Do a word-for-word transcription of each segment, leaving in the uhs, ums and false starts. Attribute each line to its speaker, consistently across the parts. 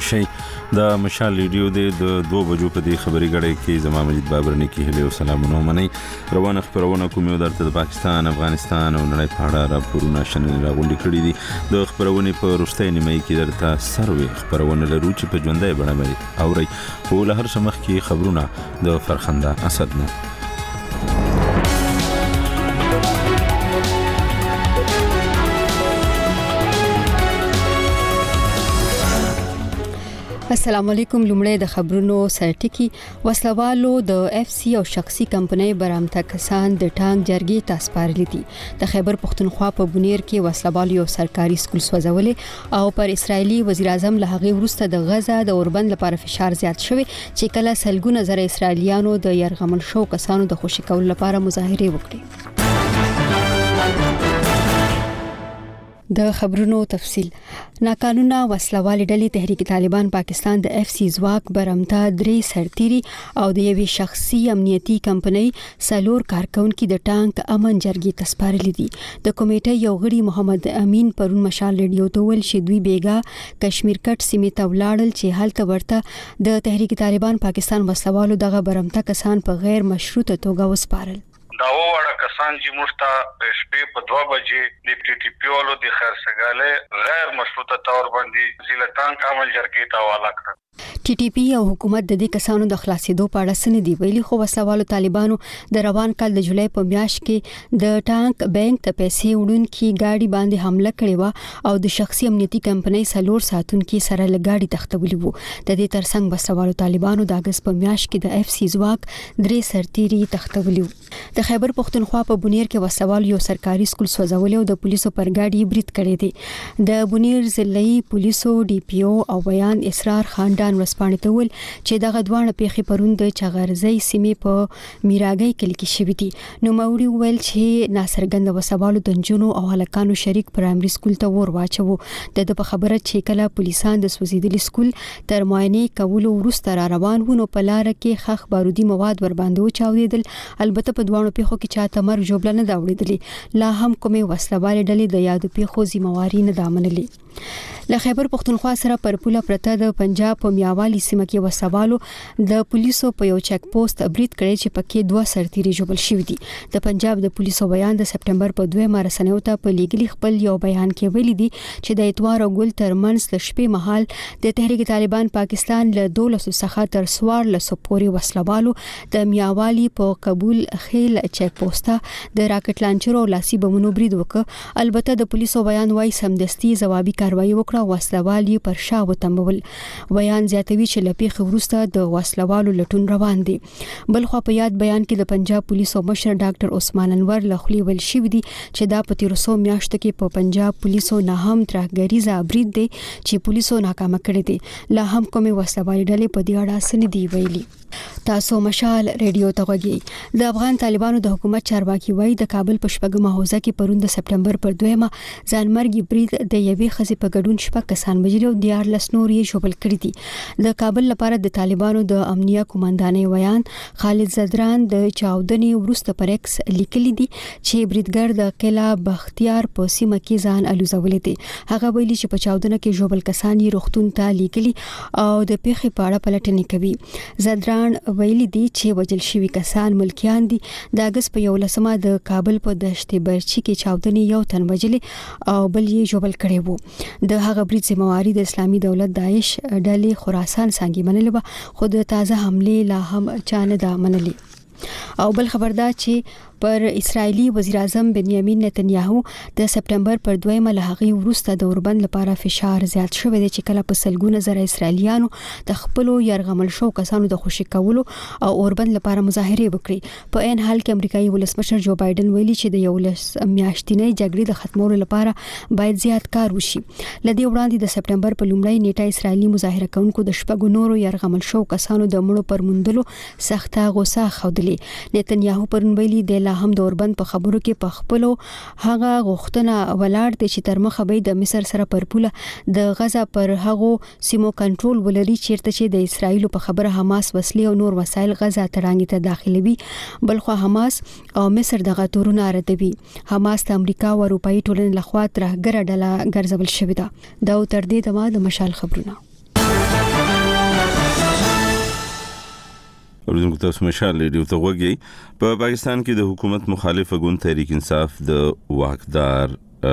Speaker 1: شي. د مشال ریډیو د دوه بجو په دې خبري غړې کې زما مجید بابرني کې هلو سلامونه مني. روانه خبرونه کوم یو درته د پاکستان، افغانستان او نړۍ په اړه راپورونه شنل راغونډي کړي دي. د خبرونه په روشتۍ نیمه کې درته سروي خبرونه لرو چې په ژوندۍ بڼه مې اوري. خو له هر څه مخکې خبرونه د فرخنده اسد نه.
Speaker 2: السلام علیکم. لومړی د خبرونو سرټکی. وسلوالو د اف سی او شخصي کمپنۍ برامته کسان د ټانک جرګې ته سپارلي دي. د خیبر پښتونخوا په بونیر کې وسلوالو یو سرکاري سکول سوځولې او پر اسرایلی وزیر اعظم له هغه وروسته د غزا د اوربند لپاره فشار زیات شوی چې کله سلګونه زره اسرایلیانو د يرغمل شو کسانو د خوشی کول لپاره مظاهره وکړي. د خبرونو تفصیل. ناقانونه وسلوالې ډلې تحریک طالبان پاکستان د اف سی ځواک برمته درې سرتيري او د یوې شخصي امنیتي کمپنۍ سلور کارکونکو د ټانک امن جرګې ته سپارلي دي. د کمیټې یو غړي محمد امین پرون مشال ریډیو ته ویل چې دوی بیګا کشمیر کټ سیمې ته ولاړل چې هلته ورته د تحریک طالبان پاکستان وسلوالو دغه برمته کسان په غیر مشروطه توګه وسپارل.
Speaker 3: دا وړه کسان چې مشته شپې په دوه بجې د ټي ټي پی ولو د خرڅګاله غیر مشروطه تور باندې ځلتان کامل جرګې ته حواله کړ.
Speaker 2: ټي ټي پی او حکومت د دې کسانو د خلاصېدو په اړه سن دی ویلي. خو وسلوالو طالبانو د روان کال د جولای په میاشت کې د ټانک بانک ته پیسې وړونکي گاډي باندې حمله کړې و او د شخصي امنیتي کمپنۍ سلور ساتونکو سره لګاډي تختولي وو. د دې ترڅنګ وسلوالو طالبانو د اگست په میاشت کې د اف سی ځواک درې سرتيري تختولي وو. د خیبر پښتونخوا په بونیر کې وسلوال یو سرکاري سکول سوځولې او د پولیسو پر گاډي برید کړی دی. د بونیر ضلعي پولیسو ډي پی او او بیان اسرار خاندان ورسپانې ته ول چې دغه دوه پیښې پرون د چغرزي سیمې په میراګي کلی کې شوې دي. نو موري ویل چې ناصرګند وسوالو د جنونو او هلکانو شریک پرایمري سکول ته ور واچو. د په خبره چې کله پولیسان د سوځیدلي سکول تر معاینه کولو وروسته را روان ونه په لار کې خخ بارودي مواد ور باندې وچاودیدل. البته په دوه پیښو کې چاته مر جوړل نه دا وړیدلې. لا هم کومه وسلوال ډلې د یادو پیښو ذمہواری نه دامنلې. له خیبر پښتونخوا سره پر پوله پرته د پنجاب په میاوالی سیمه کې وسوالو د پولیسو په یو چک پوسټ برید کړی چې پکې دوه سرتيري جوړل شوی دي. د پنجاب د پولیسو بیان د سپټمبر په دوه رسنیو ته په لیګلی خپل یو بیان کې ویلي دي چې د اتوار او ګل ترمنځ د شپې مهال د تحریک طالبان پاکستان له دولس څخه تر سوار لسو پورې وسلوالو د میاوالی په قبول خیل چک پوسټه د راکټ لانچر او لاسي بمونو برید وکړ. البته د پولیسو بیان وايي سمدستي جوابي کاروایی وکړه. وسلوال یې پر شا وتمول. بیان زیاتوي چې لپیخ وروسته د وسلوالو لټون روان دي. بل خو په یاد بیان کې د پنجاب پولیسو مشر ډاکټر عثمان انور لخلی ول شوی دي چې دا په تیرسو میاشتو کې په پنجاب پولیسو نه هم ترهګریزه برید دي چې پولیسو ناکام کړی دي. لا هم کومه وسلوال ډلې په دې اړه سن دی ویلي. تاسو مشال ریډیو ته غږی. د افغان طالبانو د حکومت چارواکي وایي د کابل په شپږمه حوزه کې پروند د سپټمبر پر دویمه ځانمرګي برید د یوې خزې په ګډون شپږ کسان وژلي او دیار لس نور یې ژوبل کړي دي. د کابل لپاره د طالبانو د امنیه کمانډاني ویان خالد زدران د چاودنې وروسته پر ایکس لیکلي دي چې بریدګر د قلعه بختیار په سیمه کې ځان الوزولې دي. هغه ویلي چې په چاودنه کې ژوبل کسان یې روغتون ته لیکلي او د پیښې په اړه پلټنې کوي. زدران ویلي دي چې وجل شوی کسان ملکیان دي. د اگست په یولسمه د کابل په دشت برچی کې چاودنې یو تن وجلې او بل یې ژوبل کړي وو. د هغه برید ذمہواری د اسلامي دولت داعش ډلې خراسان څنګه منلې و خو د تازه حمله لا هم چانه دا منلې. او بل خبردار چې پر اسرایلی وزیر اعظم بنیامین نتنیاهو د سپټمبر پر دویمه له هغه وروسته د اوربند لپاره فشار زیات شوی دی چې کله په سلګونه زره اسرایلیانو د خپل يرغمل شو کسانو د خوشی کولو او اوربند لپاره مظاهره وکړي. په ان حال کې امریکایي ولسمشر جو بایدن ویلي چې د یو لس میاشتنۍ جګړې د ختمولو لپاره باید زیات کار وشي. لدې وړاندې د سپټمبر په لومړۍ نیټه اسرایلی مظاهره کوونکو د شپږو نورو يرغمل شو کسانو د مړو پر موندلو سخته غوسه خوده. نتنیاهو پرون ویلي د لا هم د اوربند په خبرو کې په خپلو هغه غوښتنه ولاړ دي چې تر مخه به د مصر سره پر پوله د غزا پر هغه سیمو کنټرول ولري چیرته چې د اسرایل په خبره حماس وسلې او نور وسایل غزا ترانګ ته داخلوي. بلخو حماس او مصر دغه تورونه ردوي. حماس د امریکا او اروپאי ټولنې لخوا ترهګر ډله ګرځول شوې ده. دا تر دې دمه د مشال خبرونه.
Speaker 1: اوریدونکو تاسو مشال ریډیو ته وګورئ. په پاکستان کې د حکومت مخالفه ګوند تحریک انصاف د واکدار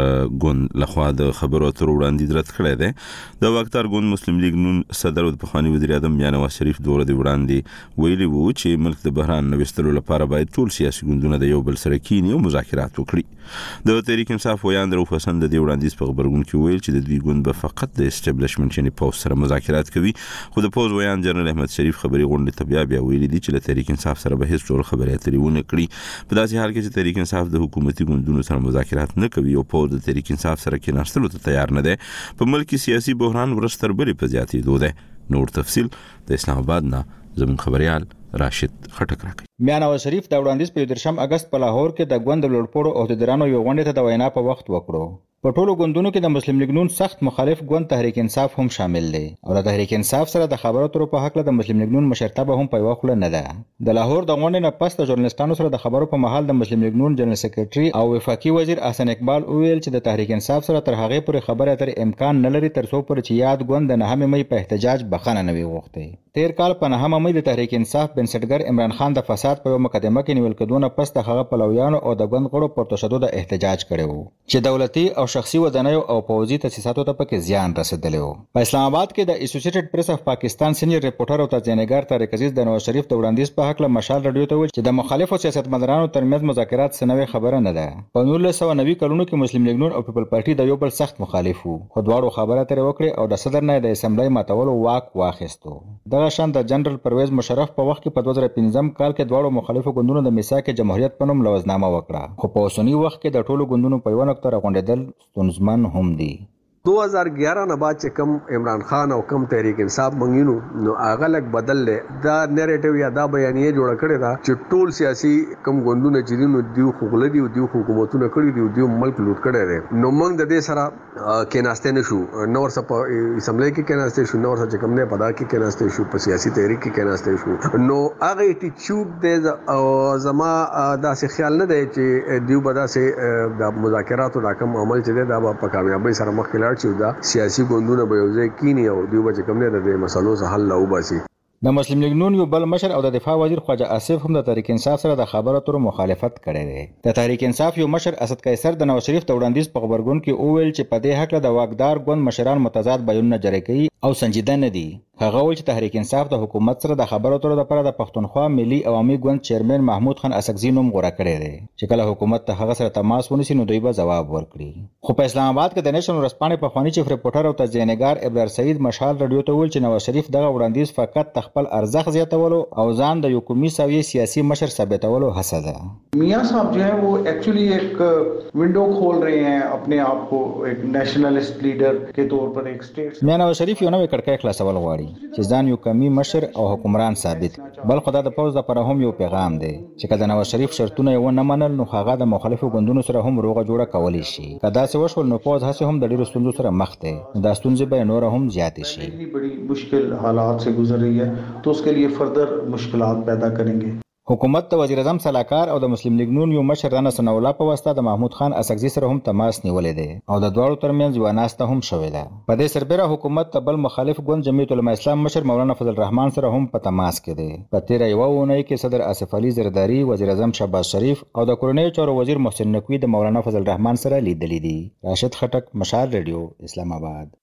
Speaker 1: ګوند لخوا د خبرو اترو وړاندیز رد کړی دی. د واکدار ګوند مسلم لیگ نون صدر او پخوانی وزیر اعظم میاں نواز شریف دوره دی وړاندې ویلي وو چې ملک د بحران نوښتلو لپاره باید ټول سیاسي ګوندونه د یو بل سره کینی او مذاکرات وکړي. د تحریک انصاف ویاند رؤف حسن د دې وړاندیز په خبرګون کې ویل چې د دوی ګوند به فقط د اسټابلیشمنت یعنی پوز سره مذاکرات کوي. خو د پوز ویاند جنرال احمد شریف خبري غونډې ته بیا بیا ویلي دي چې له تحریک انصاف سره به هیڅ ډول خبرې اترې ونه کړي. په داسې حال کې چې تحریک انصاف د حکومتي ګوندونو سره مذاکرات نه کوي او پوز د تحریک انصاف سره کې ناستلو ته تیار نه دی، په ملک کې سیاسي بحران ورستر بلې په زیاتېدو دی. نور تفصیل د اسلام آباد نه زموږ خبريال راشد خټک راکړي.
Speaker 4: میاں نواز شریف د وړاندیز په درشم اگست په لاهور کې د ګوند لوړپوړو عہدیدارانو یو غونډه ته د وینا په وخت وکړو. په ټولو ګوندونو کې د مسلم لیگ نون سخت مخالف ګوند تحریک انصاف هم شامل دی او د تحریک انصاف سره د خبرو اترو په حق له د مسلم لیگ نون مشرتابه هم په وخت نه ده. د لاهور د غونډې نه پس د ژورنالستانو سره د خبرو په محل د مسلم لیگ نون جنرال سیکریټري او وفاقي وزیر احسن اقبال ویل چې د تحریک انصاف سره تر هغه پورې خبره اترې امکان نه لري تر څو پورې چې یاد ګوند د نهم مې په احتجاج بخښنه نه وي غوښتي. تیر کال په نهم مې د تحریک انصاف بنسټګر عمران خان د فساد په یو مقدمه کې نیول کېدونه پس د هغه پلویانو او د ګوند غړو پر تشدد احتجاج کړي وو چې دولتي او شخصي ودانیو او پوځي تاسیساتو ته پکې زیان رسیدلی وو. په اسلام آباد کې د اسوسییټډ پریس اف پاکستان سینیئر ریپورټر او تجزیه‌نګار طارق عزیز د نواز شریف د وړاندیز په حق له مشال رادیو ته ویل چې د مخالفو سیاستمدارانو ترمنځ مذاکرات سنوي خبره نه ده. په نولس سوه نوي کلونو کې مسلم لیگ نون او پیپل پارټي د یو بل سخت مخالف وو، خو دواړو خبره ترې وکړې او د صدر نه د اسمبلی ماتولو واک واخیستو. دغه شان د جنرال پرویز مشرف په وخت کې په دوه زره پنځم کال کې دواړو مخالفو ګوندونو د میثاق جمهوریت په نوم لوزنامه وکړه، خو په اوسني وخت کې د ټولو ګوندونو په یو نقطه راغونډېدل ستونزمن هم دي.
Speaker 5: دو ہزار گیارہ نه بعد چې کم عمران خان او کم تحریک انصاف منګینو نو هغه لک بدل لې دا نیریټیو یا دا بیانیه جوړ کړی دا چې ټول سیاسي کم ګوندونه چې دي دیو خغل دي دیو حکومتونه کړی دي دیو ملک لوټ کړی دی. نو موږ د دې سره کې ناشته نشو نور څه په اسمبلی کې کې ناشته شو نور څه کم نه پدا کې کې ناشته شو په سیاسي تحریک کې کې ناشته شو. نو هغه ایټیچود د او زما دا څه خیال نه دی چې دیو بدا سه د مذاکرات او حکم عمل چې دا په کامیابی سره مخ کې چې دا سیاسي ګوندونه به یو ځای کینی او دیو به کوم نه د مسلو سره حل لاو باسي.
Speaker 4: د مسلم لیگ نون یو بل مشر او د دفاع وزیر خواجه آصف هم د تحریک انصاف سره د خبرو اترو مخالفت کړی دی. د تحریک انصاف یو مشر اسد قیصر د نواز شریف د وړاندیز په خبرګون کې وویل چې په دې حق د واکدار ګوند مشران متضاد بیانونه جاری کوي او سنجیده نه دي. هغه ویل چې تحریک انصاف د حکومت سره د خبرو اترو لپاره د پښتونخوا ملي عوامي ګوند چیرمن محمود خان اسقزي نوم غوړه کړی دی چې کله حکومت ته هغه سره تماس ونیسي نو دوی به ځواب ورکړي. خو په اسلام آباد کې د نېشنل ورځپاڼې پخوانی چیف ریپورټر او تجزیه‌نګار ابرار سعید مشال رادیو ته ویل چې نواز شریف دغه وړاندیز فقط خپل ارزښت زیاتولو او ځان د یو قومي سویې سیاسي مشر ثابتولو هڅه ده.
Speaker 6: میاں صاحب جو ہے وہ ایکچولی ایک ونڈو کھول رہے ہیں اپنے آپ کو ایک نیشنلسٹ لیڈر کے طور پر ایک سٹیٹ.
Speaker 4: میاں نواز شریف یو نوې کړکۍ خلاصول غواړي چې ځان یو قومي مشر او حکمران ثابت، بل خدای د پوز لپاره هم یو پیغام دی چې کله نواز شریف شرطونه یې ونه منل نو هغه د مخالفو ګوندونو سره هم روغه جوړه کولی شي. کدا څه وشول نو پوز هڅه هم د ډیرو ستونزو سره مخ ده، دا ستونزې به نور هم زیاتې شي.
Speaker 6: بڑی مشکل حالات سے گزر رہی ہے تو اس کے لیے فردر مشکلات پیدا کریں گے.
Speaker 4: حکومت د وزیر اعظم سلاکار او د مسلم لیگ نون یو مشر رانا ثناء الله په واسطه د محمود خان اسقزي سره هم تماس نیولې دی او د دواړو ترمنځ یو ناسته هم شوې ده. په دې سربېره حکومت ته بل مخالف ګوند جمعیت العلماء اسلام مشر مولانا فضل الرحمن سره هم په تماس کې دی. په تیره یوه اونۍ کې صدر آصف علي زرداری، وزیر اعظم شهباز شریف او د کورنیو چارو وزیر محسن نقوی د مولانا فضل الرحمن سره لیدلي دي. راشد خټک، مشال رادیو، اسلام آباد.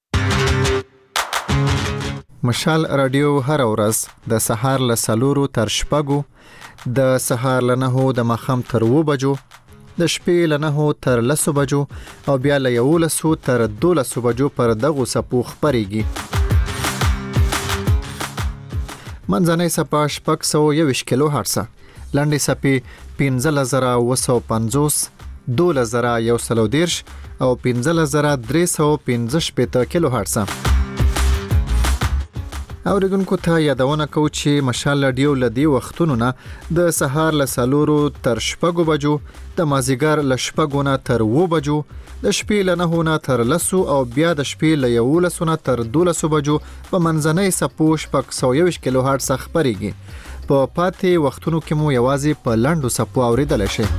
Speaker 7: مشال رادیو هر ورځ د سهار له څلورو تر شپږو، د سهار له نهو د ماښام تر اووه بجو، د شپې له نهو تر لسو بجو او بیا له یولسو تر دولسو بجو پر دغو څپو خپرېږي. منځنۍ څپه شپږ سوه یوویشت کیلو هرڅه، لنډې څپې پنځلس زره اووه سوه پنځوس، دولس زره یو سل او دېرش او پنځلس زره درې سوه پنځه شپېته کیلو هرڅه. اوریدونکو ته یادونه کوو چې مشال رادیو له دې وختونو نه د سهار له څلورو تر شپږو بجو، د مازدیګر له شپږو نه تر اووه بجو، د شپې له نهو نه تر لسو او بیا د شپې له یولسو نه تر دولسو بجو په منځنۍ څپو شپږ سوه یوویشت کیلو هرڅه خپرېږي. په پاتې وختونو کې مو یوازې په لنډو څپو اورېدلی شئ.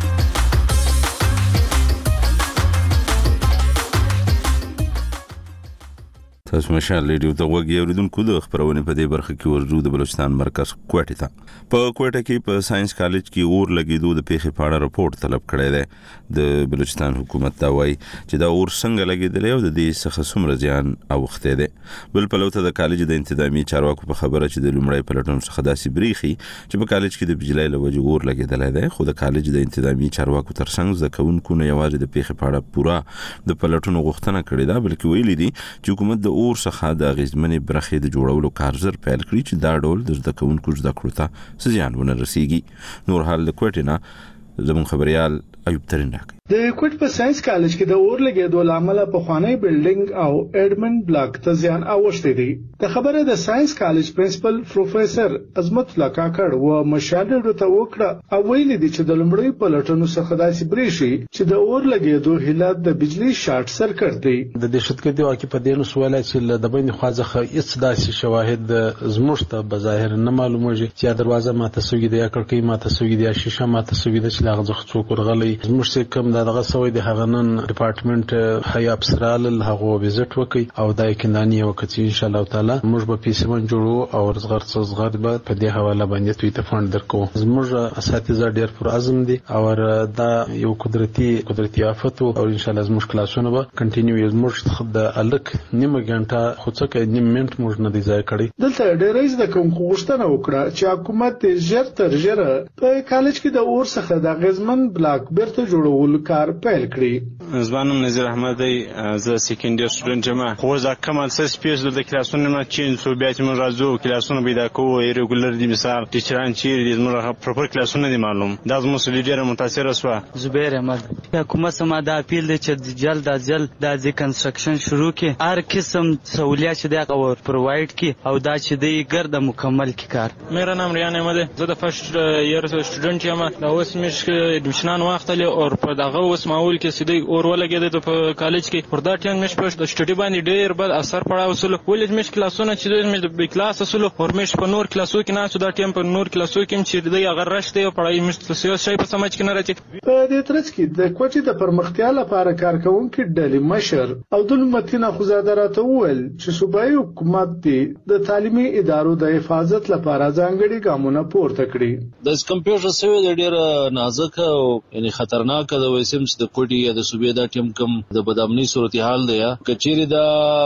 Speaker 1: تاسو مشال ریډیو ته وګورئ اوریدونکو د خبرونه په دې برخه کې ورجو د بلوچستان مرکز کوټه ته په کوټه کې په ساينس کالج کې اور لګیدو د پیښې په اړه راپور طلب کړی دی د بلوچستان حکومت دا وایي چې دا اور څنګه لګیدل او د دې څخه څومره زیان اوخته دی بل په لوته د کالج د انتظامی چارواکو په خبره چې د لومړی پلټون څخه داسې بریخي چې په کالج کې د بجلی لوجه اور لګیدل دی خو د کالج د انتظامی چارواکو ترڅنګ ځکهونکو نه یوازې د پیښې په اړه پورا د پلټون غوښتنه کړې ده بلکې ویلي دي چې حکومت د اور څخه د غزمنې برخې د جوړولو کارزر پیل کړی چې دا ډول د زده کوونکو زده کړو ته زیان ونه رسیږي نور حال د کوټې نه زموږ خبريال ایوب ترين راکړي
Speaker 8: د کوټ په ساينس کالج کې د اور لګیدو لامل په خوانی بلډینګ او اډمن بلاک ته زیان اوښته دي د خبره د ساينس کالج پرنسپل پروفیسور عظمت الله کاکړ و مشاهده ته وکړه او ویلي دي چې د لمړی پلټنو څخه داسې بریشي چې د اور لګیدو هلت د بجلی شارټ سرکټ دی
Speaker 9: د دهشتګردي واقع په دینو سواله چې د بین خوازخه هیڅ داسې شواهد زموږ ته بظاهر نه معلومه چې دروازه ماته سوګي د یا کړکۍ ماته سوګي د یا شیشه ماته سوګي د چې لاغه څوک ورغلي زموږ څخه کم دغه سوي د هغنن ډپارټمنټ هي افسرال هغه وزټ وکي او د کنداني وکړي ان شاء الله تعالی موږ به پیسمن جوړو او رزغر څزغر به په دې حواله باندې توی ته فند درکو زموږ اساتذه ډیر پر اعظم دي او دا یو قدرتي قدرتي آفت او ان شاء الله زموږ کلاسونه به کنټینیو زموږ د الک نیمه غنټه خو څه کې نیم منټ موږ نه دی ځای کړی
Speaker 8: دلته ډیر رئیس د کوم غوښتنه وکړه چې حکومت ژر تر ژره په کالج کې د اور څخه د غزمن بلاک بیرته جوړول کار پیل کړی
Speaker 10: زبانم نظیر احمد دی زه سیکنډ ایئر سټوډنټ یم خو ځکه کمال سس پیس د کلاسونو نه چینج سو بیا چې موږ راځو کلاسونه پیدا کوو ریګولر دي مثال ټیچران چیرې دي موږ پروپر کلاسونه دي معلوم دا زموږ لیډر متاثر شو
Speaker 11: زبیر احمد حکومت سم دا اپیل دی چې جلد از جلد د ریکنسټرکشن شروع کړي هر قسم سہولیات چې دا اور پرووایډ کړي او دا چې دی ګرد مکمل کړي کار
Speaker 10: میرا نام ریان احمد زه د فرست ایئر سټوډنټ یم دا اوس مې ایډمیشن واخلې او په دغه اوس ماحول کې سیدی اور ولګید په کالج کې پر دا ټیم مش په سټډي باندې ډیر بد اثر پړاو وسلو ولې مش کلاسونه چې مش د کلاس وسلو اور مش په نور کلاسو کې نه سو دا ټیم په نور کلاسو کې چې دی هغه راشته او پړای مش سیاست شي په سمج کې نه راځي
Speaker 8: په دې ترڅ کې د کوټې د پرمختیا لپاره کارکونکو ډلې مشر او د متینه خزاده راته وویل چې صوبایي حکومت د تعلیمي ادارو د حفاظت لپاره ځانګړي ګامونه پورته کړي
Speaker 12: د کمپیوټر سوي ډیر نازک او یعنی خطرناک د وسیم د کوټي یا د صوبې دا ټیم کم د بدامنی صورتحال دی کچېری دا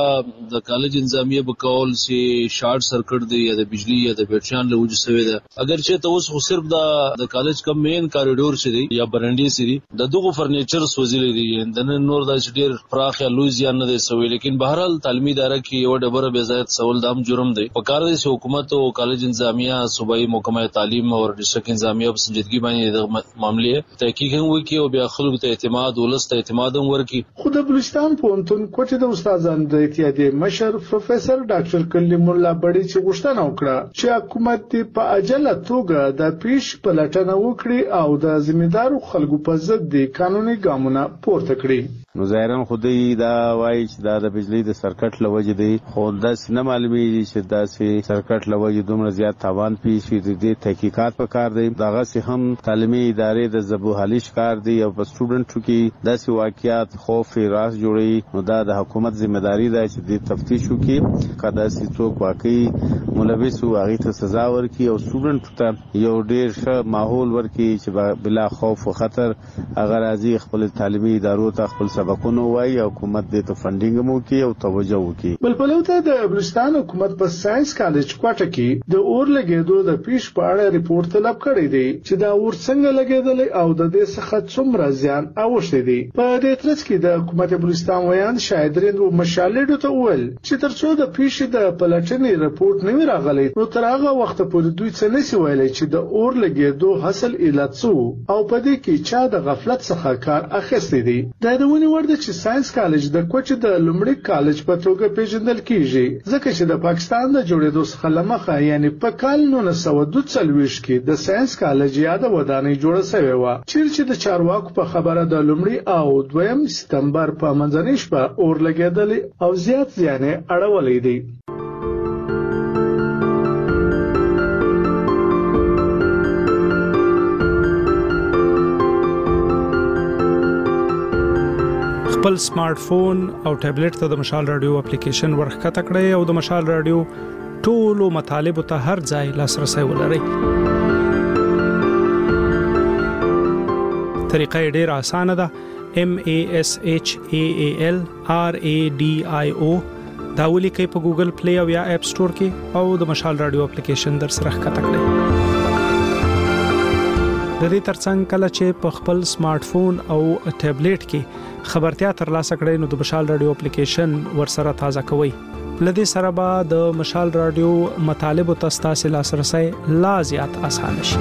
Speaker 12: د کالج انظامیه بکول سي شارټ سرکټ دی یا د بجلی یا د بیټشان له وجو سوي ده اگر چې ته اوس خو صرف دا د کالج کم مین کاریډور شي یا برنډي سي د دغه فرنیچر سوزیل دي د نور د ډیر فراخ یا لوزیان نه دی سوي لیکن بهرحال تعلیمي اداره کې یو ډبره بے ضابط سوال دام جرم دی په کار دي حکومت او کالج انظامیه صوبایي محکمه تعلیم او ډیسټریکټ انظامیه په سنجیدګي باندې د معاملې تحقیق هم وکي او بیا خلکو ته اعتماد ولست اعتماد هم ورکي
Speaker 8: خو د بلوچستان پونتون کوټې د استادانو د اتحادیې مشر پروفیسور ډاکټر کلیم الله بډی چې غوښتنه وکړه چې حکومت په عاجله توګه د پیش پلټنه وکړي او د ذمہدارو خلکو په ضد د قانوني ګامونه پورته کړي
Speaker 13: نو ظاهرا خودی دا وایي چې دا د بجلی د سرکټ لوجه دی خو داس نه معلومیږي چې داسې سرکټ لوجه دومره زیات تاوان پیښ شي د تحقیقات په کار دی دغه سه هم تعلیمي ادارې د ذبوحالي شکار دی او په سټوډنټو کې داسې واقعیات خوف راس جوړي نو دا د حکومت ذمہداري ده چې د تفتیش وکړي کدا سې څوک واقعي ملوث او هغه ته سزا ورکړي او سټوډنټ ته یو ډیر ښه ماحول ورکړي چې بلا خوف او خطر هغه راځي خپل تعلیمي ادارو ته خپل سبقونه وایي او حکومت دې ته فندینګ مو کوي او توجه وکړي
Speaker 8: بل په لوته د بلوچستان حکومت په ساينس کالج کوټه کې د اور لګیدو د پیش په اړه ریپورت طلب کړی دی چې دا اور څنګه لګیدل او د دې څخه څومره زیان اوښته دی په دې ترڅ کې د حکومت بلوچستان ویان شاهدرین او مشالډو ته وویل چې ترڅو د پیش د پلټنې ریپورت نه راغلی نو تر هغه وخت پورې دوی څه نشي ویلای چې د اور لګیدو حاصل علت څه او په دې کې چا د غفلت څخه کار اخیستی دی دا د ونی ورده چې ساينس کالج د کوچ د لومړي کالج په توګه پیژندل کیږي ځکه چې د پاکستان د جوړېدو څخه لمخه یعنی په کال نولس سوه دوه څلوېښت کې د ساينس کالج یاد ودانۍ جوړه شوې و چې د چارواکو په خبره د لومړي او دویم سپتمبر په منځنۍ شپه اور لګیدل او زیات زیان اړولې دي
Speaker 14: خپل سمارټ فون او ټابلیټ ته د مشال رادیو اپلیکیشن ورخته کړئ او د مشال رادیو ټولو مطالب ته هر ځای لاسرسي ولرئ. طریقه ډیره اسانه ده. M A S H A A L R A D I O دا ولیکئ په ګوګل پلی او یا اپ سٹور کې او د مشال رادیو اپلیکیشن در سره ښکته کړئ. د دې ترڅنګ کله چې په خپل سمارټ فون او ټابلیټ کې خبرتیا ترلاسه کړئ نو د مشال رادیو اپلیکیشن ورسره تازه کوئ. لدې سره به د مشال رادیو مطالب او تاسو لاسرسي لا زیات آسان شي.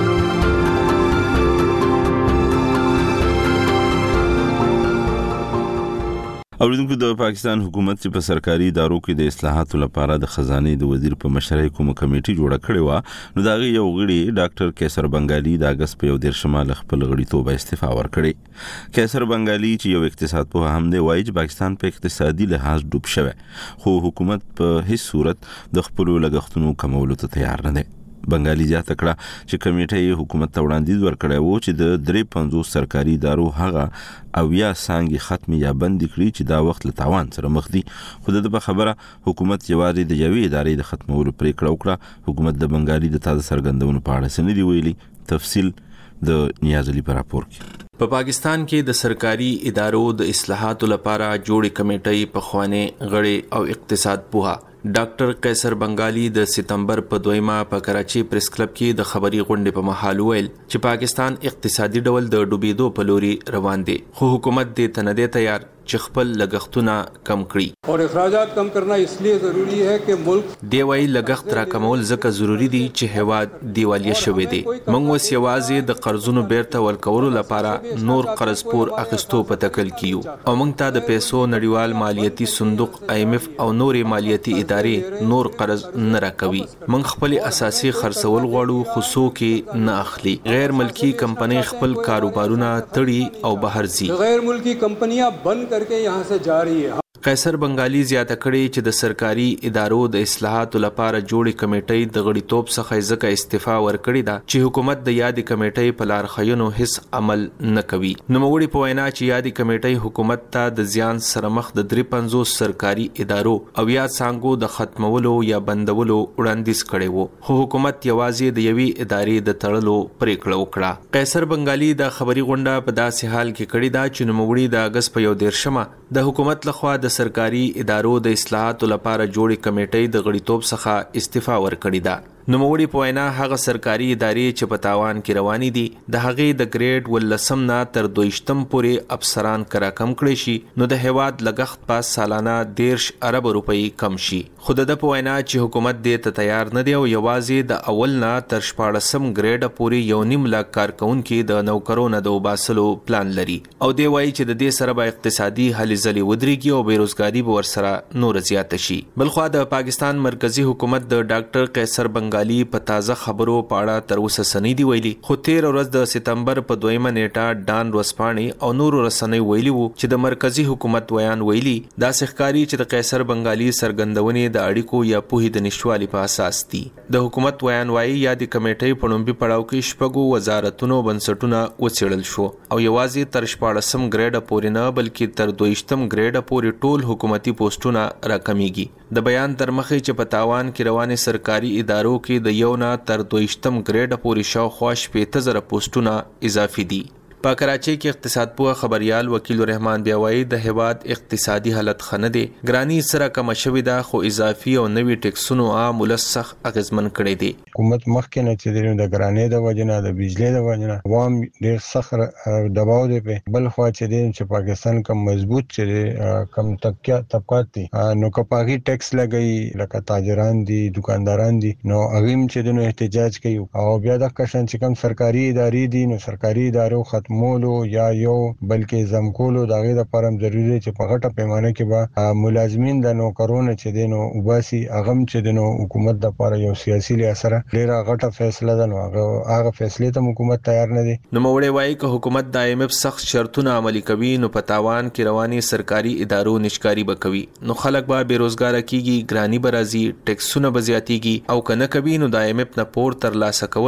Speaker 1: اوریدونکو د پاکستان حکومت چې په سرکاري ادارو کې د اصلاحاتو لپاره د خزانه د وزیر په مشرۍ کوم کمیټي جوړه کړې و نو داغه یو غړي ډاکټر کیسر بنگالي د اگست په یو ډیر شمال خپل غړیتوب استعفا ورکړي. کیسر بنگالي چې یو اقتصاد په هم دی وایي چې پاکستان په اقتصادي لحاظ ډوب شوی خو حکومت په هیڅ صورت د خپل لګښتونو کمولو ته تیار نه دی. بنگالي زیاته کړه چې کمیټه حکومت ته وړاندیز ورکړی و چې د درې پنځوس سرکاري ادارو هغه او یا څنګه ختم یا بند کړي چې دا وخت له تاوان سره مخ دي. خو د په خبره حکومت یوازې د یوې ادارې د ختمولو پریکړه وکړه. حکومت د بنگالي د تازه سرګندونو په اړه سندري ویلي. تفصیل د نیاز علي پر راپور کې.
Speaker 15: په پاکستان کې د سرکاري ادارو د اصلاحاتو لپاره جوړې کمیټې په خوانه غړي او اقتصاد پوها ډاکټر کیسر بنگالي د ستمبر په دویمه په کراچي پریس کلب کې د خبري غونډې په محل ویل چې پاکستان اقتصادي ډول د ډوبېدو په لوري روان دی خو حکومت دې تنده تیار چې خپل لګښتونه کم کړي
Speaker 16: اور اخراجات کم کرنا اسلیے ضروری ہے کہ ملک
Speaker 15: دی وای لګښت را کمول ځکه ضروری دي چې هواد دیوالیه شوي دي. موږ وس یوازې د قرضونو بیرته ورکولو لپاره نور قرض پور اخیستو په تکل کیو او موږ ته د پیسو نړیوال مالیاتي صندوق آی ایم ایف او نورې مالیاتي ادارې نور قرض نه راکوي. موږ خپل اساسي خرڅول غواړو خو څوک نه اخلي. غیر ملکی کمپنۍ خپل کاروبارونه تړي او بهر ځي.
Speaker 16: غیر ملکی کمپنیاں بند کرके यहाँ से जा रही है.
Speaker 15: قیصر بنگالي زیاته کړي چې د سرکاري ادارو د اصلاحاتو لپاره جوړې کمیټې د غړیتوب څخه ځکه استعفا ورکړې ده چې حکومت د یادې کمیټې په لار خینو هیڅ عمل نه کوي. نوموړي په وینا چې یادې کمیټې حکومت ته د زیان سره مخ د درې پنځوس سرکاري ادارو او یا څنګه د ختمولو یا بندولو وړاندیز کړي وو خو حکومت یوازې د یوې ادارې د تړلو پریکړه وکړه. قیصر بنگالي د خبري غونډه په داسې حال کې کړې ده چې نوموړي د اگست په یو دیرشمه د حکومت لخوا د سرکاري ادارو د اصلاحاتو لپاره جوړې کمیټې د غړیتوب څخه استعفا ورکړې ده. نوموړي په وینا هغه سرکاري ادارې چې په تاوان کې روانې دي د هغې د ګریډ ولسم نه تر دویشتم پورې افسران کرا کم کړي شي نو د هواد لګښت په سالانه دیرش ارب روپۍ کم شي. خو د په وینا چې حکومت دې ته تیار نه دی او یوازې د اول نه تر شپاړسم ګریډ پورې یو نیم لاک کارکونکو د نوکرونو د وباسلو پلان لري او دی وایي چې د دې سره به اقتصادي هلې ځلې ودرېږي او بیروزګاري به ورسره نور زیاته شي. بلخوا د پاکستان مرکزی حکومت د ډاکټر کیسر بنگالي په تازه خبرو پاړه تر اوسه سنې دی ویلي خو تیر ورځ د ستمبر په دویمه نیټه ډان رسپانی او نور رسنۍ ویلي وو چې د مرکزی حکومت ویان ویلي دا ښکاری چې د قیصر بنگالي سرګندونې د اړیکو یا پوهې د نشوالي په اساس دي. د حکومت ویان وایي یا د کمیټې په لومبي پړاو کې شپږو وزارتونو بنسټونه وڅېړل شو او یوازې تر شپاړسم ګریډ پورې نه بلکې تر دویشتم ګریډ پورې ټول حکومتي پوسټونه راکمیږي. د بیان تر مخې چې په تاوان کې روانې سرکاري ادارو کې د یو نه تر دویشتم ګریډ پورې شاوخوا شپېته زره پوسټونه اضافي دي. په کراچۍ کې اقتصاد پوه خبريال وکیل الرحمن بیاوي د هواد اقتصادي حالت خنه دي ګرانی سره کم شوې ده خو اضافي او نوي ټیکسونو عام ملسخ اغیزمن کړي دي.
Speaker 17: حکومت مخکې نه چې د ګرانی د وجنه د بجلی د وجنه عوام ډېر سخت دباو دي په بل خوا چې د چې پاکستان کم مضبوط چې کم طبقه طبقات دي نو کپاغي ټیکس لګي لکه تاجران دي دکانداران دي نو اغیم چې د احتجاج کوي او بیا د کشن چې کم سرکاري ادارې دي نو سرکاري ادارو ختم مولو یا یو بلکې زمکولو دغه د پرم ضروري چې په غټه پیمانه کې به ملازمین د نوکرونو چې دینو وباسي اغم چې دینو حکومت د لپاره یو سیاسي لاسره ډیره غټه فیصله ده نو هغه فیصله ته حکومت تیار نه دي.
Speaker 15: نو موړې وایي چې حکومت د آی ایم ایف سخت شرطونه عملي کوي نو په تاوان کې رواني سرکاري ادارو نشکاری بکوي نو خلک به بیروزګار کیږي ګرانی برازي ټیکسونه بزیاتیږي او کنه کوي نو د آی ایم ایف نه پور تر لاسه کول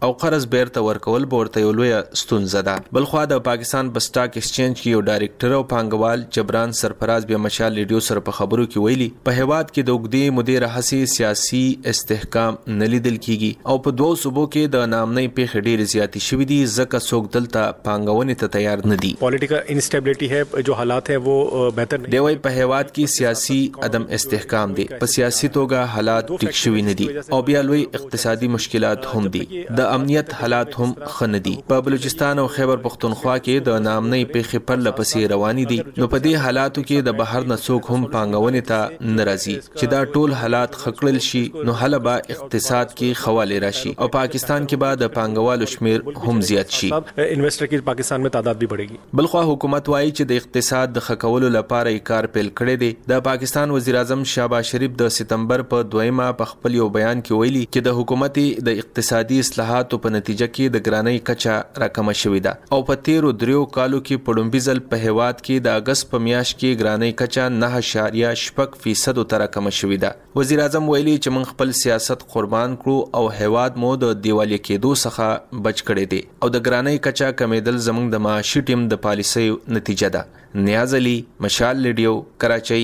Speaker 15: او قرض بیرته ورکول به ورته یو لویه ستونزه ده. بلخوا د پاکستان په سټاک ایکسچینج کې یو ډایرکټر او پانګوال جبران سرفراز بیا مشال ریډیو سره په خبرو کې ویلي په هیواد کې د اوږدې مودې راهیسې سیاسي استحکام نه لیدل کیږي او په دوو صوبو کې د نامنۍ پیښې ډېرې زیاتې شوې دي ځکه څوک دلته پانګونې ته تیار نه دي.
Speaker 18: پولیټیکل انسټیبلټی ہے جو حالات ہیں وہ بهتر
Speaker 15: دی وای په هیواد کې سیاسي عدم استحکام دي په سیاسي توګه حالات ټیک شوي نه دي او بیا لوی اقتصادي مشکلات هم دي د امنیت حالات هم ښه نه دي. په بلوچستان او خیبر پختونخوا کې د نامنۍ پیښې پرله پسې روانې دي نو په دې حالاتو کې د بهر نه څوک هم پانګونې ته نه راځي چې دا ټول حالات خکړل شي نو هله به اقتصاد کې خواله راشي او پاکستان کې به د پانګوالو شمیر هم زیات شي.
Speaker 18: انویسټر کی پاکستان میں تعداد بھی بڑھے گی.
Speaker 15: بلخوا حکومت وایي چې د اقتصاد د خکولو لپاره یې کار پیل کړی دی. د پاکستان وزیر اعظم شهباز شریف د سپتمبر په دویمه په خپل یو بیان کې ویلي چې د حکومت د اقتصادي اصلاحاتو په نتیجه کې د ګرانۍ کچه راکمه شوې ده او په تیرو دریو کالو کې په لومړي ځل په هیواد کې د اگست په میاشت کې ګرانۍ کچه نه اشاریه شپږ فیصد ته راکمه شوې ده. وزیر اعظم ویلي چې موږ خپل سیاست قربان کړو او هیواد مو د دیوالیه کېدو څخه بچ کړی دی او د ګرانۍ کچه کمیدل زموږ د معاشي ټیم د پالیسۍ نتیجه ده. نیاز علي، مشال ریډیو، کراچۍ.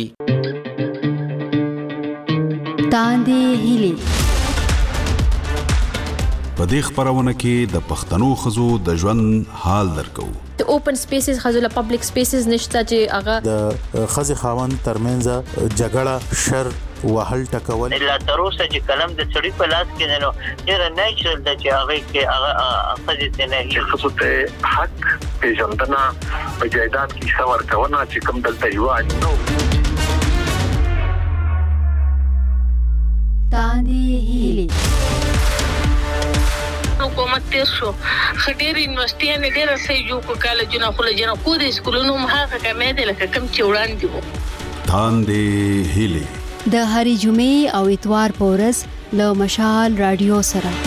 Speaker 2: تاندې هیلي
Speaker 19: په دې خبرونه کې د پښتنو خزو د ژوند حال درکو.
Speaker 20: د اوپن سپیسز خزو له پبلک سپیسز نشته چې هغه
Speaker 21: د خزي خاوند ترمنځ جګړه شر وهل ټکول
Speaker 22: لا تر اوسه چې کلم د سړی په لاس کې نه ډیر نیچرل د چې هغه کې هغه خزي ته نه خصوص ته حق پیژندنه په جایداد کې څور کونه چې کوم دلته یو اړ نو
Speaker 2: تاندې هیلي
Speaker 23: حکومت تیر شو خډیر یونیورسيټي نه ډیر سې جو کو کالجونه خو لجنه کو د سکولونو مخه کمه دي لکه کم چې وړاندې وو.
Speaker 19: تاندې هیلي
Speaker 2: د هری جمعې او اتوار په ورځ له مشال رادیو سره.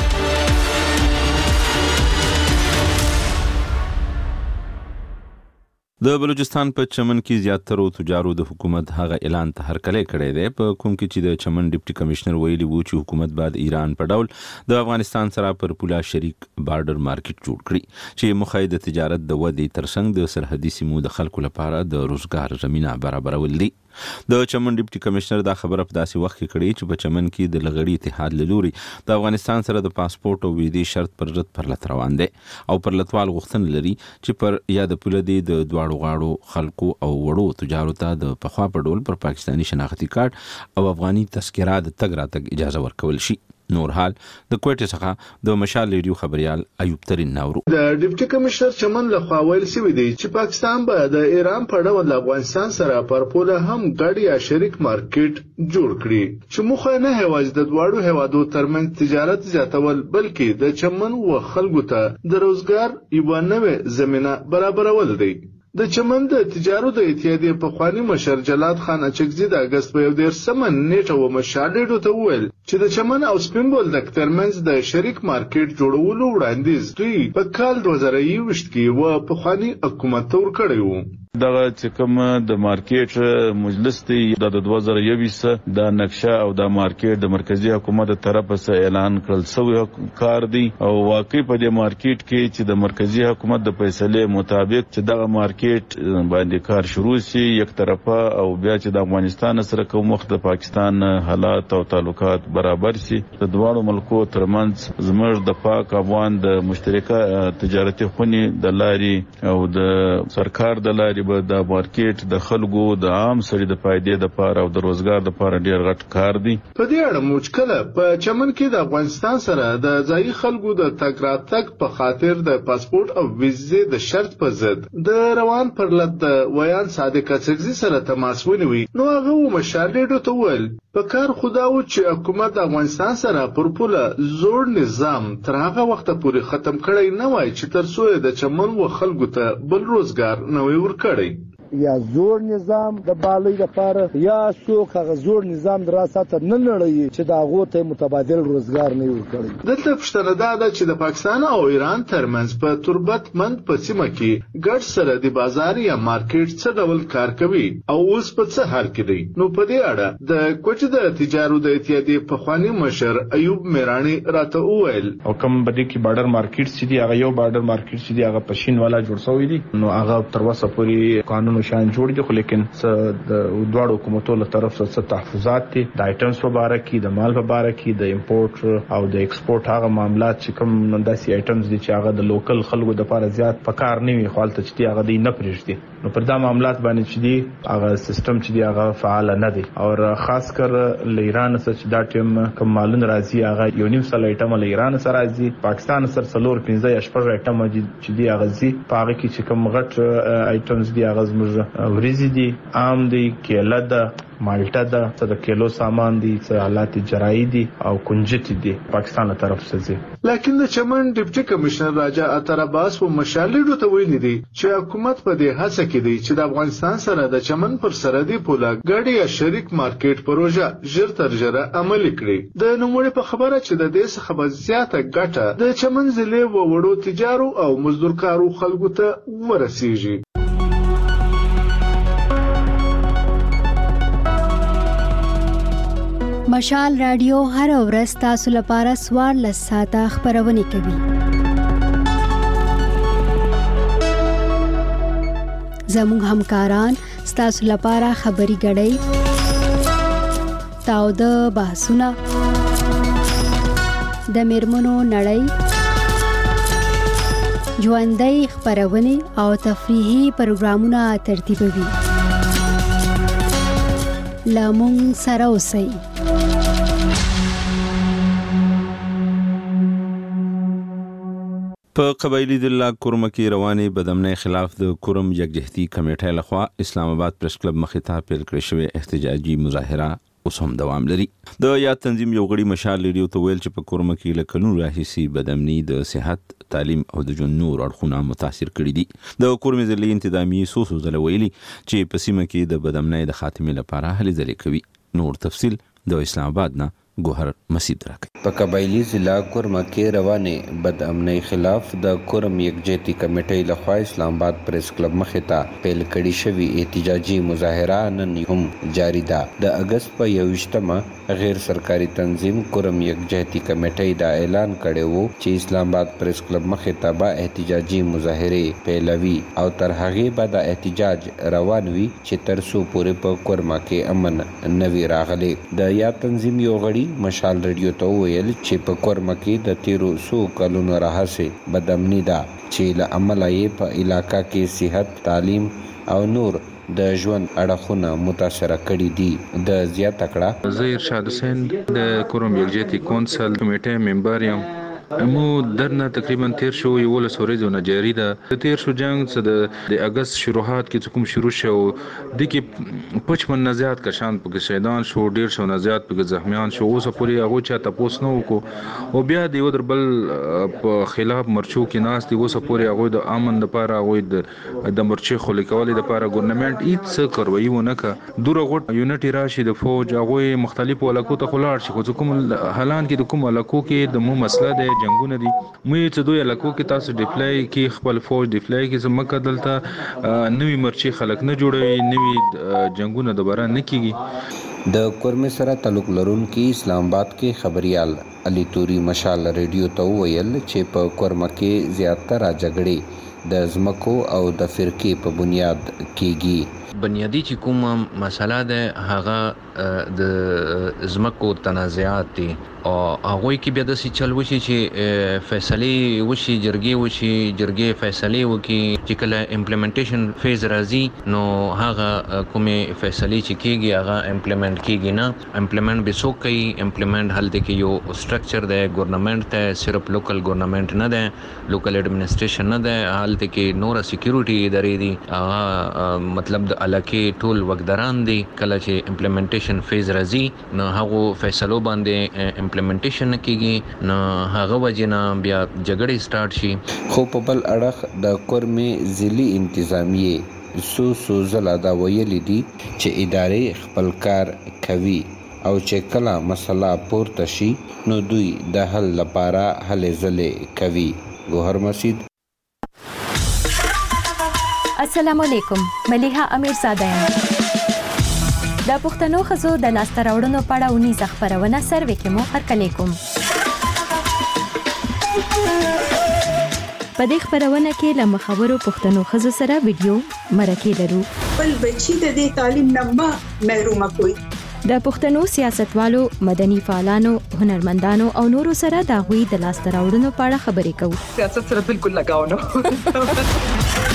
Speaker 1: د بلوچستان په چمن کې زیاترو تجارو د حکومت هغه اعلان ته هرکلی کړی دی په کوم کې چې د چمن ډیپټي کمشنر ویلي وو چې حکومت بعد ایران په ډول د افغانستان سره پر پوله شریک بارډر مارکیټ جوړ کړي چې مخې د تجارت د ودې ترڅنګ د سرحدي سیمو د خلکو لپاره د روزګار زمينه برابرول دي. د چمن ډیپټي کمشنر دا خبره په داسې وخت کې کړې چې په چمن کې د لغړی اتحاد لوري د افغانستان سره د پاسپورت او ویزې شرط پر رد پر لټ روان دي او پر لټوال غوښتنه لري چې پر یا د پوله دی د دواړو غاړو خلکو او وړو تجارو ته د پخوا په ډول پر پاکستاني شناختی کارت او افغاني تذکره د تګ راتګ اجازه ورکول شي. نور حال د کوټه څخه د مشال ریډیو خبريال ایوب ترين ناورو.
Speaker 8: د ډیپټي کمشنر چمن له خوا ویل شوی دی چې پاکستان به د ایران په ډول افغانستان سره پر پوله هم ګډ یا شریک مارکیټ جوړ کړي چې مخه نه هواج د دواړو هوادو ترمنځ تجارت زیاتول بلکې د چمن و خلکو ته د روزګار یو نوې زمينه برابرول دی. د چمن د تجارو د اتحادیې په خواني مشر جلاد خان اچکزي د اگست په یو ډیر سمن نیټه و مشاهده ته ویل چې د چمن او سپینبول د ترمنځ د شریک مارکیټ جوړولو وړاندیز دوی په کال دوه زره یوویشت کې و په خواني حکومت تور کړی وو.
Speaker 24: دغه چې کوم د مارکیټ مجلس دی د دوه زره یوویشت د نقشه او د مارکیټ د مرکزی حکومت طرفه څخه اعلان کړل شوی کار دی او واقعي په دې مارکیټ کې چې د مرکزی حکومت د فیصله مطابق چې دغه مارکیټ باندې کار شروع شي یک طرفه او بیا چې د افغانستان سره کوم وخت د پاکستان حالات او تعلقات برابر شي د دوه ملکو ترمنځ زموږ د پاک افغان د مشترکه تجارتي خونی د لاري او د سرکار د لاري د مارکیټ د خلکو د عام سړي د فائدې د پاره او د روزګار د پاره ډیر غټ کار دی.
Speaker 8: په دې اړه موچکله په چمن کې د افغانستان سره د ځایي خلکو د تګ راتګ په خاطر د پاسپورت او ویزې د شرط په ضد د روان پر لټ د ویان صادق اڅکزي سره تماس ونیوي نو هغه و مشارډو ته ول په کار خداو چې حکومت د افغانستان سره پر پوله زوړ نظام تر هغه وخت پورې ختم کړی نه وای چې تر څو د چمن و خلکو ته بل روزګار نوې ورکړي.
Speaker 3: یا زوړ نظام د بالي لپاره یا څوک هغه زوړ نظام دراسته نه لړۍ چې دا غوته متبادل روزګار نه وکړي.
Speaker 8: دلته پښتنه دا ده چې د پاکستان او ایران ترمنځ په تربت مند په سیمه کې ګډ سرحدي بازار یا مارکیټ څه ډول کار کوي او اوس په څه حال کې دی. نو په دې اړه د کوچ د تجارت د اتحادیې پخوانی مشر ایوب میرانی راته وویل
Speaker 4: او کوم بده کې بارډر مارکیټ سي دي هغه یو بارډر مارکیټ سي دي هغه پښین والا جوړ شوی دي نو هغه تر اوسه پورې قانون شان جوړ دي خو لیکن د دوه حکومتونو له طرف څخه تحفظات دي د آیټمز په اړه کې د مال په اړه کې د امپورټ او د ایکسپورټ هغه معاملات چې کوم داسې آیټمز دي چې هغه د لوکل خلکو د لپاره زیات پکار نه وي خالته چې هغه دی نه پرېږدي نو پر دا معاملات باندې چې دي هغه سیستم چې دی هغه فعال نه دی او خاص کر ل ایران سره چې دا ټیم کوم مالون راځي هغه یو نیم سل آیټم ل ایران سره راځي پاکستان سره څلور پنځه یا شپږ آیټم چې دی هغه زی په هغه کې چې کوم غټ آیټمز دی هغه زموږ ورزي دي عام دي کېله ده مالټا ده څه د کیلو سامان دي څه حالات جرایی دي او کنجت دي پاکستان له طرف څخه.
Speaker 8: لکه د چمن ډیپټي کمشنر راجا اتر عباس په مشالډو ته ویلي دي چې حکومت په دې هڅه کې دی چې د افغانستان سره د چمن پر سرحدي پوله ګاډي یا شریک مارکیټ پروژه ژر تر ژره عملي کړي. د نوموړي په خبره چې د دې څخه به زیاته ګټه د چمن ضلع و وړو تجارو او مزدورکارو خلکو ته ورسیږي.
Speaker 2: مشال رادیو هر ورځ تاسو لپاره سوار لساته خبرونه کوي. زموږ همکاران تاسو لپاره خبري غړي تاو د بحثونه د میرمنو نړۍ ژوندۍ خبرونه او تفریحي پروګرامونه ترتیبوي. لامون سره اوسئ.
Speaker 1: په قبایلی ضلع کورم کې روانې بدامنۍ خلاف د کورم یکجهتي کمیټې لخوا اسلام آباد پریس کلب مخې ته پیل کړې شوې احتجاجي مظاهره اوس هم دوام لري. د یاد تنظیم یو غړي مشال ریډیو ته ویل چې په کورم کې له کلونو راهیسي بدامنۍ د صحت تعلیم او د ژوند نور اړخونه متاثر کړي دي. د کورم ضلعي انتظامیې څو څو ځله ویلي چې په سیمه کې د بدامنۍ د خاتمې لپاره هلې ځلې کوي. نور تفصیل د اسلام آباد نه ګوهر مسید راکړي.
Speaker 5: په قبایلی ضلع کورم کې روانې بد امنۍ خلاف د کورم یکجهتي کمیټې لخوا اسلام آباد پریس کلب مخې ته پیل کړي شوی احتجاجي مظاهره نن هم جاری ده. د اگست په یوویشتمه غیر سرکاري تنظیم کورم یکجهتي کمیټې دا اعلان کړی وو چې اسلام آباد پریس کلب مخې ته به احتجاجي مظاهره پیلوي او تر هغې به د احتجاج روان وي چې تر څو پورې په کورم کې امن نه وي راغلی. د یا تنظیم یو غړي مشال ریډیو ته ویل چې په کورم کې د تیرو څو کلونو راهیسې بدامنۍ ده چې له امله یې په علاقه کې صحت تعلیم او نور د ژوند اړخونه متاثر کړي دي. د زیاته کړه
Speaker 6: زه ارشاد حسین د کورم یکجهتي کونسل کمیټې ممبر یم. مو درنه تقریبا تیر شو یو له سورې نه جاری ده. د تیر شو جنگ څخه د د اگست شروعات کې کوم شروع شو د کې پچپن نه زیات کشان په شهیدان شو ډیر شو نه زیات په زخمیان شو اوس پورې هغه چا تاسو نو کو او بیا د یو دربل په خلاف مرچو کې ناس دی اوس پورې هغه د امن لپاره هغه د مرچو خلک کولې لپاره ګورنمنت هیڅ څه کوي ونه کا دوره غټ یونټي راشي د فوج هغه مختلفو علاقو ته خلاړ شي کوم حالان کې د کوم علاقو کې د مو مسله ده جنگونه دي. مې چې دوی علاقو کې تاسو ډیپلای کې خپل فوج ډیپلای کې زمکه دلته نوې مرچی خلک نه جوړوي نوې جنگونه دوباره نه کیږي.
Speaker 5: د کورم سره تعلق لرونکي اسلام آباد کې خبريال علي توري مشال ریډیو ته ویل چې په کورم کې زیاتره جګړې د زمکو او د فرقې په بنیاد کیږي.
Speaker 25: بنیادی چې کومه مسله ده هغه د زمکو تنازعات دي او هغه کې بیا د څه چل وشي چې فیصله وشي جرګې وشي جرګې فیصله وکي چې کله امپلیمنټیشن فیز راځي نو هغه کومه فیصله چې کیږي هغه امپلیمنٹ کیږي نه امپلیمنٹ به څوک کوي امپلیمنٹ حل د کې یو سټرکچر ده ګورنمنت ته صرف لوکل ګورنمنت نه ده لوکل ایڈمنسټریشن نه ده حل د کې نور سکیورټي ادارې دي هغه مطلب د علاقې ټول وګداران دي. کله چې امپلیمنټیشن فیز راځي نو هغه فیصلو باندې امپلیمنټیشن کیږي نو هغه وجنه بیا جګړې سٹارټ شي.
Speaker 5: خو په بل اړخ د کورمې ضلعي انتظامیې سو سو زله دا ویلي دي چې ادارې خپل کار کوي او چې کله مسله پورته شي نو دوی د حل لپاره هلې ځلې کوي. ګوهر مسجد.
Speaker 7: السلام علیکم، ملیحه امیرزاده یم. د پښتنو ښځو د لاسته راوړنو په اړه اونیزه خپرونه سروې کې مو هرکلی کوم. په دې خپرونه کې له مخورو پښتنو ښځو سره ویډیو مرکې لرو.
Speaker 9: بل بچی د دې تعلیم نه ما محروم کوي.
Speaker 7: د پښتنو سیاستوالو، مدني فعالانو، هنرمندانو او نورو سره د غوي د لاسته راوړنو په اړه خبرې کوو.
Speaker 9: سیاست سره بالکل لگاو نه.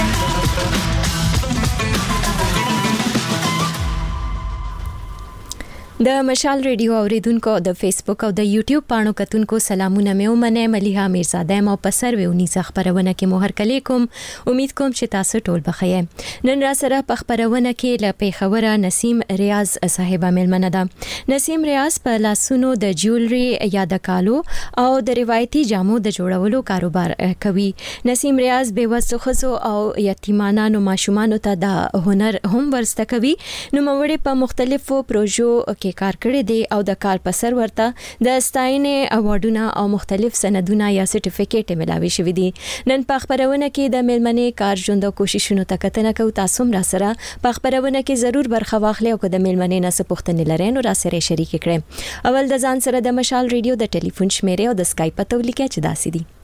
Speaker 7: د مشال ریډیو اوریدونکو د فیسبوک او د یوټیوب پاڼو کتونکو سلامونه مې ومنه. ملیحه امیرزاده مو په سروې اونیزه خبرونه کې مو هرکلی کوم. امید کوم چې تاسو ټول بخیر. نن را سره په خبرونه کې له پیښوره نسیم ریاض صاحبہ ملمنه ده. نسیم ریاض په لاسونو د جولري یا د کالو او د روایتي جامو د جوړولو کاروبار کوي. نسیم ریاض به وسخصو او یتیمانو ماشومان ته د هنر هم ورسته کوي. نو موږ په مختلفو پروژو کې کار کړی دی او د کار په سر ورته د ستاینې اوارډونه او مختلف سندونه یا سرټیفیکیټ ملاوي شوی دي. نن په خبرونه کې د ملمنې کار ژوند او کوششونو ته کتنه کوو. تاسو هم را سره په خبرونه کې ضرور برخه واخلئ او د ملمنې نه څه پوښتنې لرئ نو را سره شریک کړئ. اول د ځان سره د مشال ریډیو د ټلیفون شمیره او د اسکایپ پته ولیکئ چې داسې دي.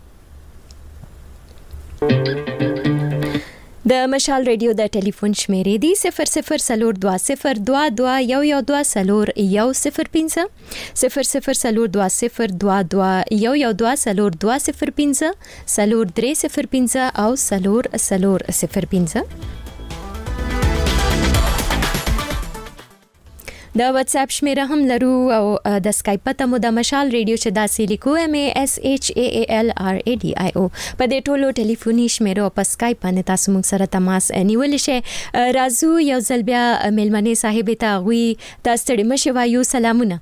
Speaker 7: د مشال ریډیو د ټلیفون شمیرې دی صفر صفر سلور دوا صفر دوا دوا یو یو دوا سلور یو صفر پنځه صفر صفر سلور دوا صفر دوا دوا یو یو دوا سلور دوا صفر پنځه سلور درې صفر پنځه او سلور سلور صفر پنځه. د واتس اپ شمیره هم لرو او د اسکایپ ته مو د مشال ریډیو چې داسې لیکو ام ا اس ایچ ا ا ال ار ا ډي آی او. په دې ټولو ټلیفوني شمیرو په اسکایپ باندې تاسو موږ سره تماس نیول شئ. رازو یو ځل بیا ملمنې صاحب ته غوي تاسو ته مشه وایو. سلامونه.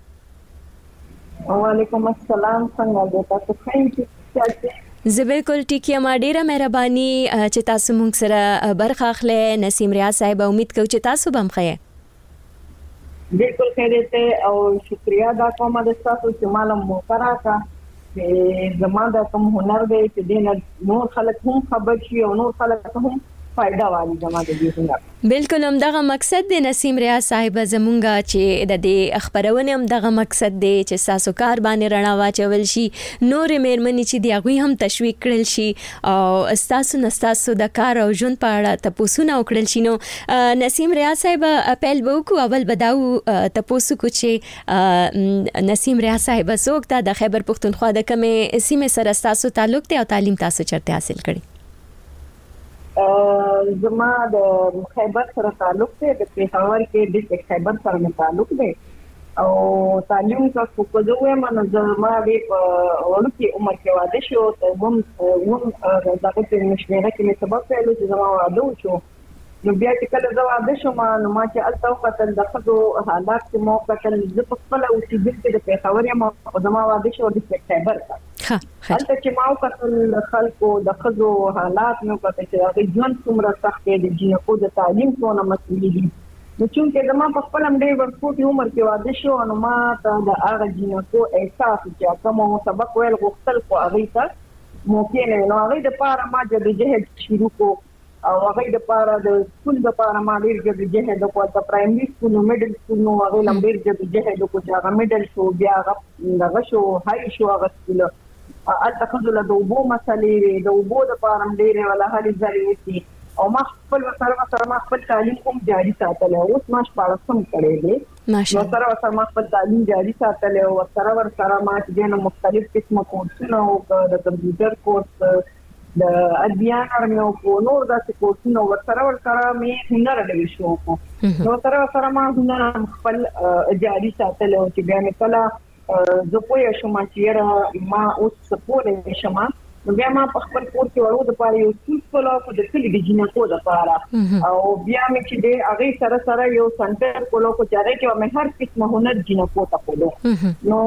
Speaker 9: وعلیکم السلام. څنګه تاسو ښه؟
Speaker 7: زه بالکل ټیک یم. ډیره مهرباني چې تاسو موږ سره برخه اخلئ. نسیم ریاض صاحب امید کوم چې تاسو به هم ښه.
Speaker 9: بالکل خیریت او شکریا دا کومه د تاسو چې مالم موقع راکا چې زموږ د کوم هنر دی چې دین نور خلک هم خبر شي او نور خلک هم فائدہ والی زموږ د دې هنر.
Speaker 7: بالکل هم دغه مقصد دی نسیم ریاض صاحب زمونږه چې د دې خبرونه هم دغه مقصد دی چې تاسو کار باندې رڼا واچول شي. نور مېرمنې چې دی هغه هم تشویق کړل شي او تاسو نستاسو د کار او ژوند په اړه تاسو نه وکړل شي. نو نسیم ریاض صاحب اپیل وکړو اول بداو تاسو کو چې نسیم ریاض صاحب څوک ته د خیبر پښتونخوا د کومه سیمه سره تاسو تعلق دی او تعلیم تاسو چرته حاصل کړی؟
Speaker 9: زما د خیبر سره تعلق دی. د پیښور کې د خیبر سره تعلق دی او تعلیم تاسو کو دوه منو زما د ورو کې عمر کې واده شو ته هم هم دغه په مشوره کې مې سبب پیلو چې زما واده وشو. نو بیا چې کله زه واده شوم نو ما چې الته وکتل د خدو حالات چې مو کتل زه په خپل اوسېدل کې د پیښور یم او زما واده شو د خیبر ته. الته چې ما وکتل خلکو د خدو حالات نو کتل چې هغه ژوند څومره سخت دی، د جنکو د تعلیم څونه مسئلې دي. نو چې زما په خپل هم ډېر ورکوټي عمر کې واده شو نو ما ته د هغه جنکو احساس چې کوم سبق ویل غوښتل خو هغه ته موقع نه نو هغه د پاره ما جدوجهد شروع کو او هغه د پاره د سکول د پاره ما ډیر جدوجهد کو د پرایمري سکول نو میډل سکول نو هغه لمبیر جدوجهد کو چې هغه میډل شو بیا هغه دغه شو هاي شو هغه سکول الته خذ له دوبو مسلې د وبو د پاره ډیر ولا هلي ضروري او ما خپل سره سره ما خپل تعلیم کوم جاری ساتل او اوس ما شپږم کړی دی. نو سره سره ما خپل تعلیم جاری ساتل او سره ور سره ما چې مختلف قسمه کورسونه او د کمپیوټر کورس د ادبیان ارمو کو نور داسې کورسونه ور سره ور سره مې هنر لوي شو کو نو سره سره ما هنر خپل جاری ساتل او چې بیا مې کله زه پوه شوم چې ما اوس سپورې شم نو بیا ما په خپل کور کې ورو د پاره یو سکول کولو د کلی د جنکو د پاره او بیا مې چې د هغه سره سره یو سنټر کولو کو چاره کې مې هر قسمه هنر جنکو ته کولو. نو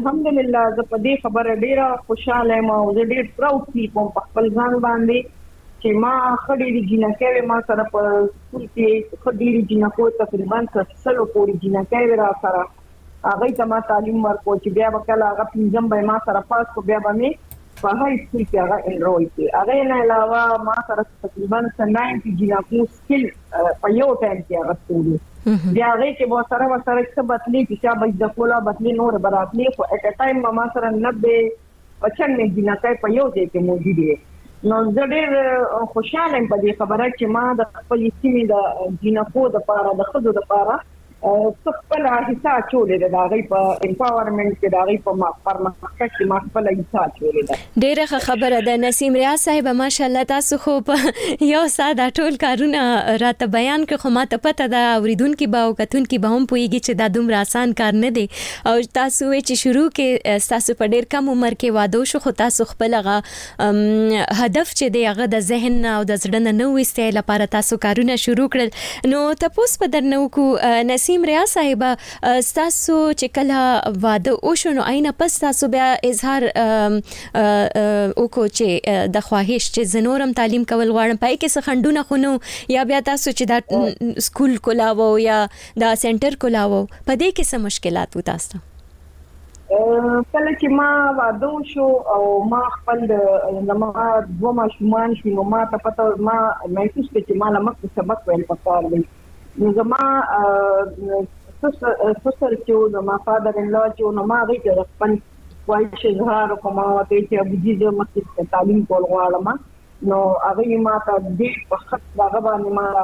Speaker 9: الحمدلله زه په دې خبره ډیره خوشاله یم او زه ډیر پراود فیل کوم په خپل ځان باندې چې ما خډيري جنکه ما سره په سکول کې خډيري جنکو تقریبا څلور پورې جنکه را سره هغه ته ما تعلیم ورکو چې بیا وکړه هغه پنځم به ما سره پاس کو بیا به مې په هاي سکول کې هغه انرول کړ هغه نه علاوه ما سره تقریبا نوي جنکو سکل په یو ټایم کې هغه ستوري بیا هغه کې به سره سره څه بدلی چې به د کولا بدلی نور برابرلی خو اټ ا ټایم ما سره نوي پچنځه جنکه په یو ځای کې موجود دي نو زه ډېر خوشاله یم په دې خبره چې ما د خپل سیمې د جنکو د پاره د خزو د پاره خپل حصہ چولې ده دا غي په امپاورمنت کې دا غي په پرمختګ کې ما خپل حصہ چولې ده
Speaker 7: ډیره خبره ده نسیم ریاض صاحب ماشاءالله تاسو خو په یو ساده ټول کارونه راته بیان کړ خو ماته پته ده اوریدونکو به او کتونکو به هم پوهیږي چې دا دومره آسان کار نه دی او تاسو چې شروع کې تاسو په ډیر کم عمر کې واده شو خو تاسو خپل هغه هدف چې دی هغه د ذهن او د زړه نه نو استایل لپاره تاسو کارونه شروع کړل نو تاسو په درنو کو نسیم ریاض صاحب تاسو چې کله واده وشو نو عین پس تاسو بیا اظهار وکړو چې د خواهش چې زنورم تعلیم کول غواړم پای کې څه خندونه خونو یا بیا تاسو چې دا سکول کولاو یا دا سنټر کولاو په دې کې څه مشکلات و تاسو
Speaker 9: کله چې ما واده وشو او ما خپل د ما دوه ماشومان شو نو ما ته پته ما محسوس کړ چې ما لمک سبق ویل پکار دی نو زما سسر چې نو ما فادر ان لا چې نو ما غي چې خپل خواهش اظهار کوم او ته چې ابو جي مکتب تعلیم کول غواړم نو هغه ما ته دې په خط هغه باندې ما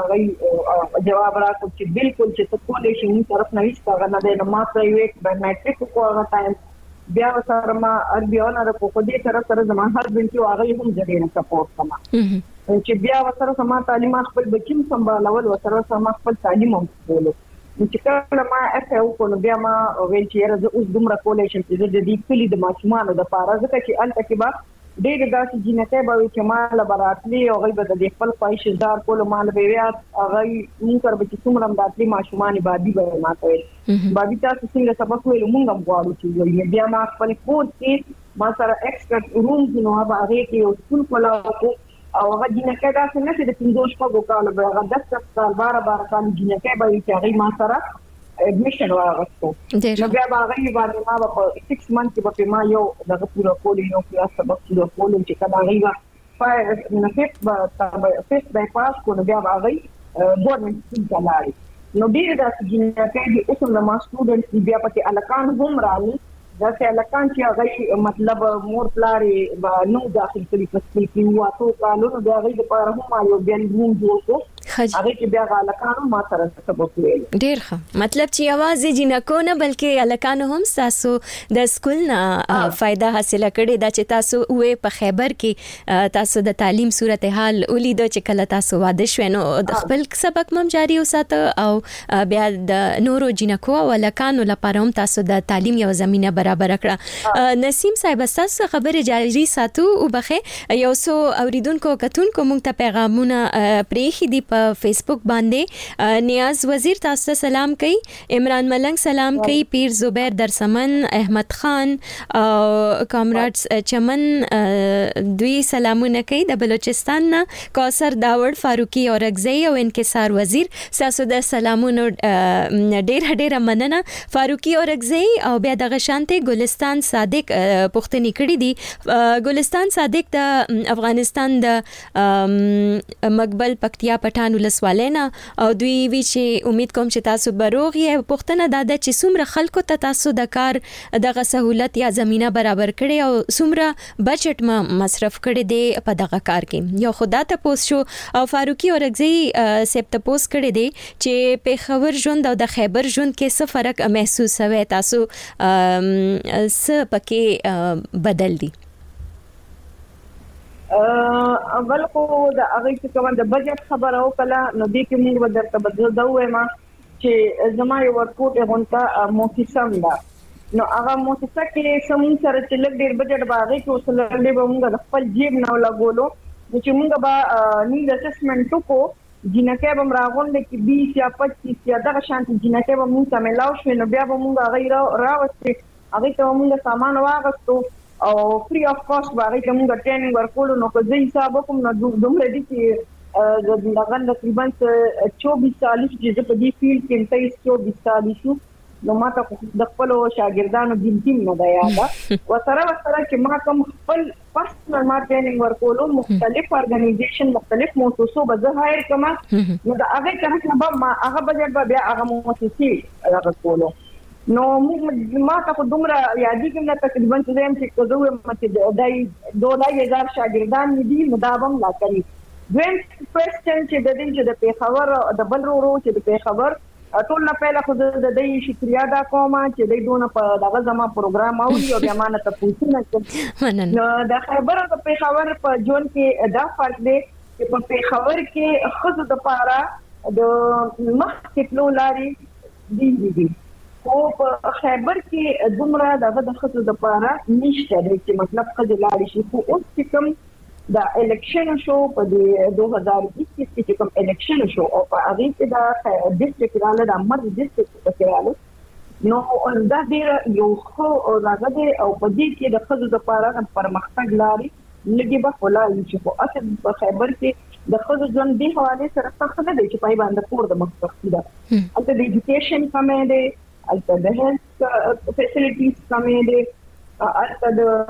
Speaker 9: هغه جواب راکړ چې بالکل چې څه کولې شي موږ طرف نه هیڅ هغه نه دی نو ما ته یو یک میټریک کو هغه ټایم بیا سره ما اربي اونر کو په دې طرف سره زما هر بنتي هغه هم ځدې نه سپورټ کما چې بیا سره سما تعلیم خپل بچیم سمبالول سره سما خپل تعلیم هم کولو چې کله ما اته کو نو بیا ما ویل چې راز اوس دومره کولې چې د دې کلی د ماشومان د پاره ځکه چې الته کې با ډېر داسې جنته به چې ما لبراتلی او غي به د خپل خواهش دار کول مال به بیا هغه مونږ تر به چې څومره داتلی ماشومان بادي به ما کوي بادي تاسو څنګه سبق ویل مونږ هم غواړو چې بیا ما خپل کور کې ما سره ایکسټرا رومز نو هغه هغه کې یو سکول کولاو او هغه جنکه دا څنګه چې د پنځوس په کال به هغه د څه کال بار بار کال جنکه به چې هغه ما سره اډمیشن واغستو نو بیا هغه باندې ما په سکس منث کې په ما یو دغه پورا کول یو کلاس سبق پورا کول چې کله هغه فایر نو فیفت فیفت بای پاس کو نو بیا هغه ګورنمنت سکول ته لاړ نو ډیر د جنکه دي اوس نو ما سټوډنټ بیا پکې الکان هم رالي دا چې الکان چې هغه مطلب مور پلارې نو داخل کړي په سکول کې واټو کالو نو هغه د پاره هم یو بیا موږ جوړو هغه کې بیا الکانو ما سره سبق ویل
Speaker 7: ډیر ښه مطلب چې आवाज جنکو نه بلکې الکانو هم تاسو د سکول نه فائدہ حاصله کړي دا چې تاسو وې په خیبر کې تاسو د تعلیم صورتحال ولیدو چې کله تاسو واده شوه نو د خپل سبق مم جاری وساته او بیا د نورو جنکو او الکانو لپاره هم تاسو د تعلیم یو زمينه برابر کړه نسیم صاحب تاسو خبره جاری ساتو او بخې یو سو اوریدونکو کتونکو مونږ ته پیغامونه پریخي دی په فیسبوک باندې نیاز وزیر تاسو سلام کوي عمران ملنګ سلام کوي پیر زبیر درسمن احمد خان او کامرادز چمن دوی سلامونه کوي د بلوچستان نه کوثر داوړ فاروقي اورغزی او انکسار وزیر تاسو د سلامونو ډیر ډیر مننه فاروقي اورغزی او بیا د غشانته ګلستان صادق پښتني کړي دي ګلستان صادق د افغانستان د مقبل پکتیا پټان ولسوالینا او دوی وی چې امید کوم چې تاسو بروغ یې پښتنه داده چې څومره خلکو ته تاسو د کار دغه سہولت یا زمينه برابر کړي او څومره بجټ ما مصرف کړي دی په دغه کار کې یو خدا ته پوس شو او فاروقي اورغزی سپ ته پوس کړي دی چې په خبر ژوند او د خیبر ژوند کې څه فرق محسوس وي تاسو څه پکې بدل دي
Speaker 9: اول خو د هغه چې کوم د بجټ خبره او کله نو دې کې موږ ودرته بدل دوه ما چې زما یو ورکوټ غونټه موسسم دا نو هغه موسسه کې سم سره چې لګ ډیر بجټ باغې کې اوس لږ به موږ خپل جیب نه لګولو چې موږ به نیډ اسسمنټ کو جنکه به راغونډه کې بیس یا پچیس یا دغه شانتي جنکه به موږ ته ملاو شو نو بیا به موږ هغه راوستي هغه ته موږ سامان واغستو او فری اف کاست باندې کوم ټریننګ ورکول نو که زه حساب کوم نو دومره دي چې دغه تقریبا چوبیس سال چې په دې فیلډ کې تیس چوبیس سال شو نو ما ته د خپل شاګردانو د ټیم نه دی یاده و سره سره چې ما کوم خپل پرسنل ما ټریننګ ورکولو مختلف ارګنایزیشن مختلف موسسو به زه هایر کوم نو دا هغه کنه به ما هغه بجټ به بیا هغه موسسې هغه کولو نو ما ته دومره یادې کوم تقریبا چې کوم چې دای دوه هزار شاګردان دي نو دا هم لا کوي دویم کوېسچن چې د دې چې د پیښور د بل ورو چې د پیښور ټول نه پهله خو د دې شکریا دا کوم چې د دونه په دغه زما پروګرام او یو بیا مانه ته پوښتنه کوم نو د خبر د پیښور په جون کې دا فرق دی چې په پیښور کې خزو د پاره د مخ کې لاري دی دی او په خیبر کې دومره دغه د خزو د پاره نشته چې مطلب خزو لاري شي خو اوس چې کوم دا الیکشن شو په دوه هزار اکیس کې کوم الیکشن شو او په هغه کې دا ډیسټریکټ رااله د امر ډیسټریکټ کې رااله نو دا ډیر یو خو راغله او په دې کې د خزو د پاره پرمختګ لاري لګي به ولاړ شي خو اصل په خیبر کې د خزو ژوند دی حواله سره څه نه دی چې پای باندې کور د مخکې ده البته د ایجوکیشن کمې ده البته د هیلث فیسیلیټیز کمې ده البته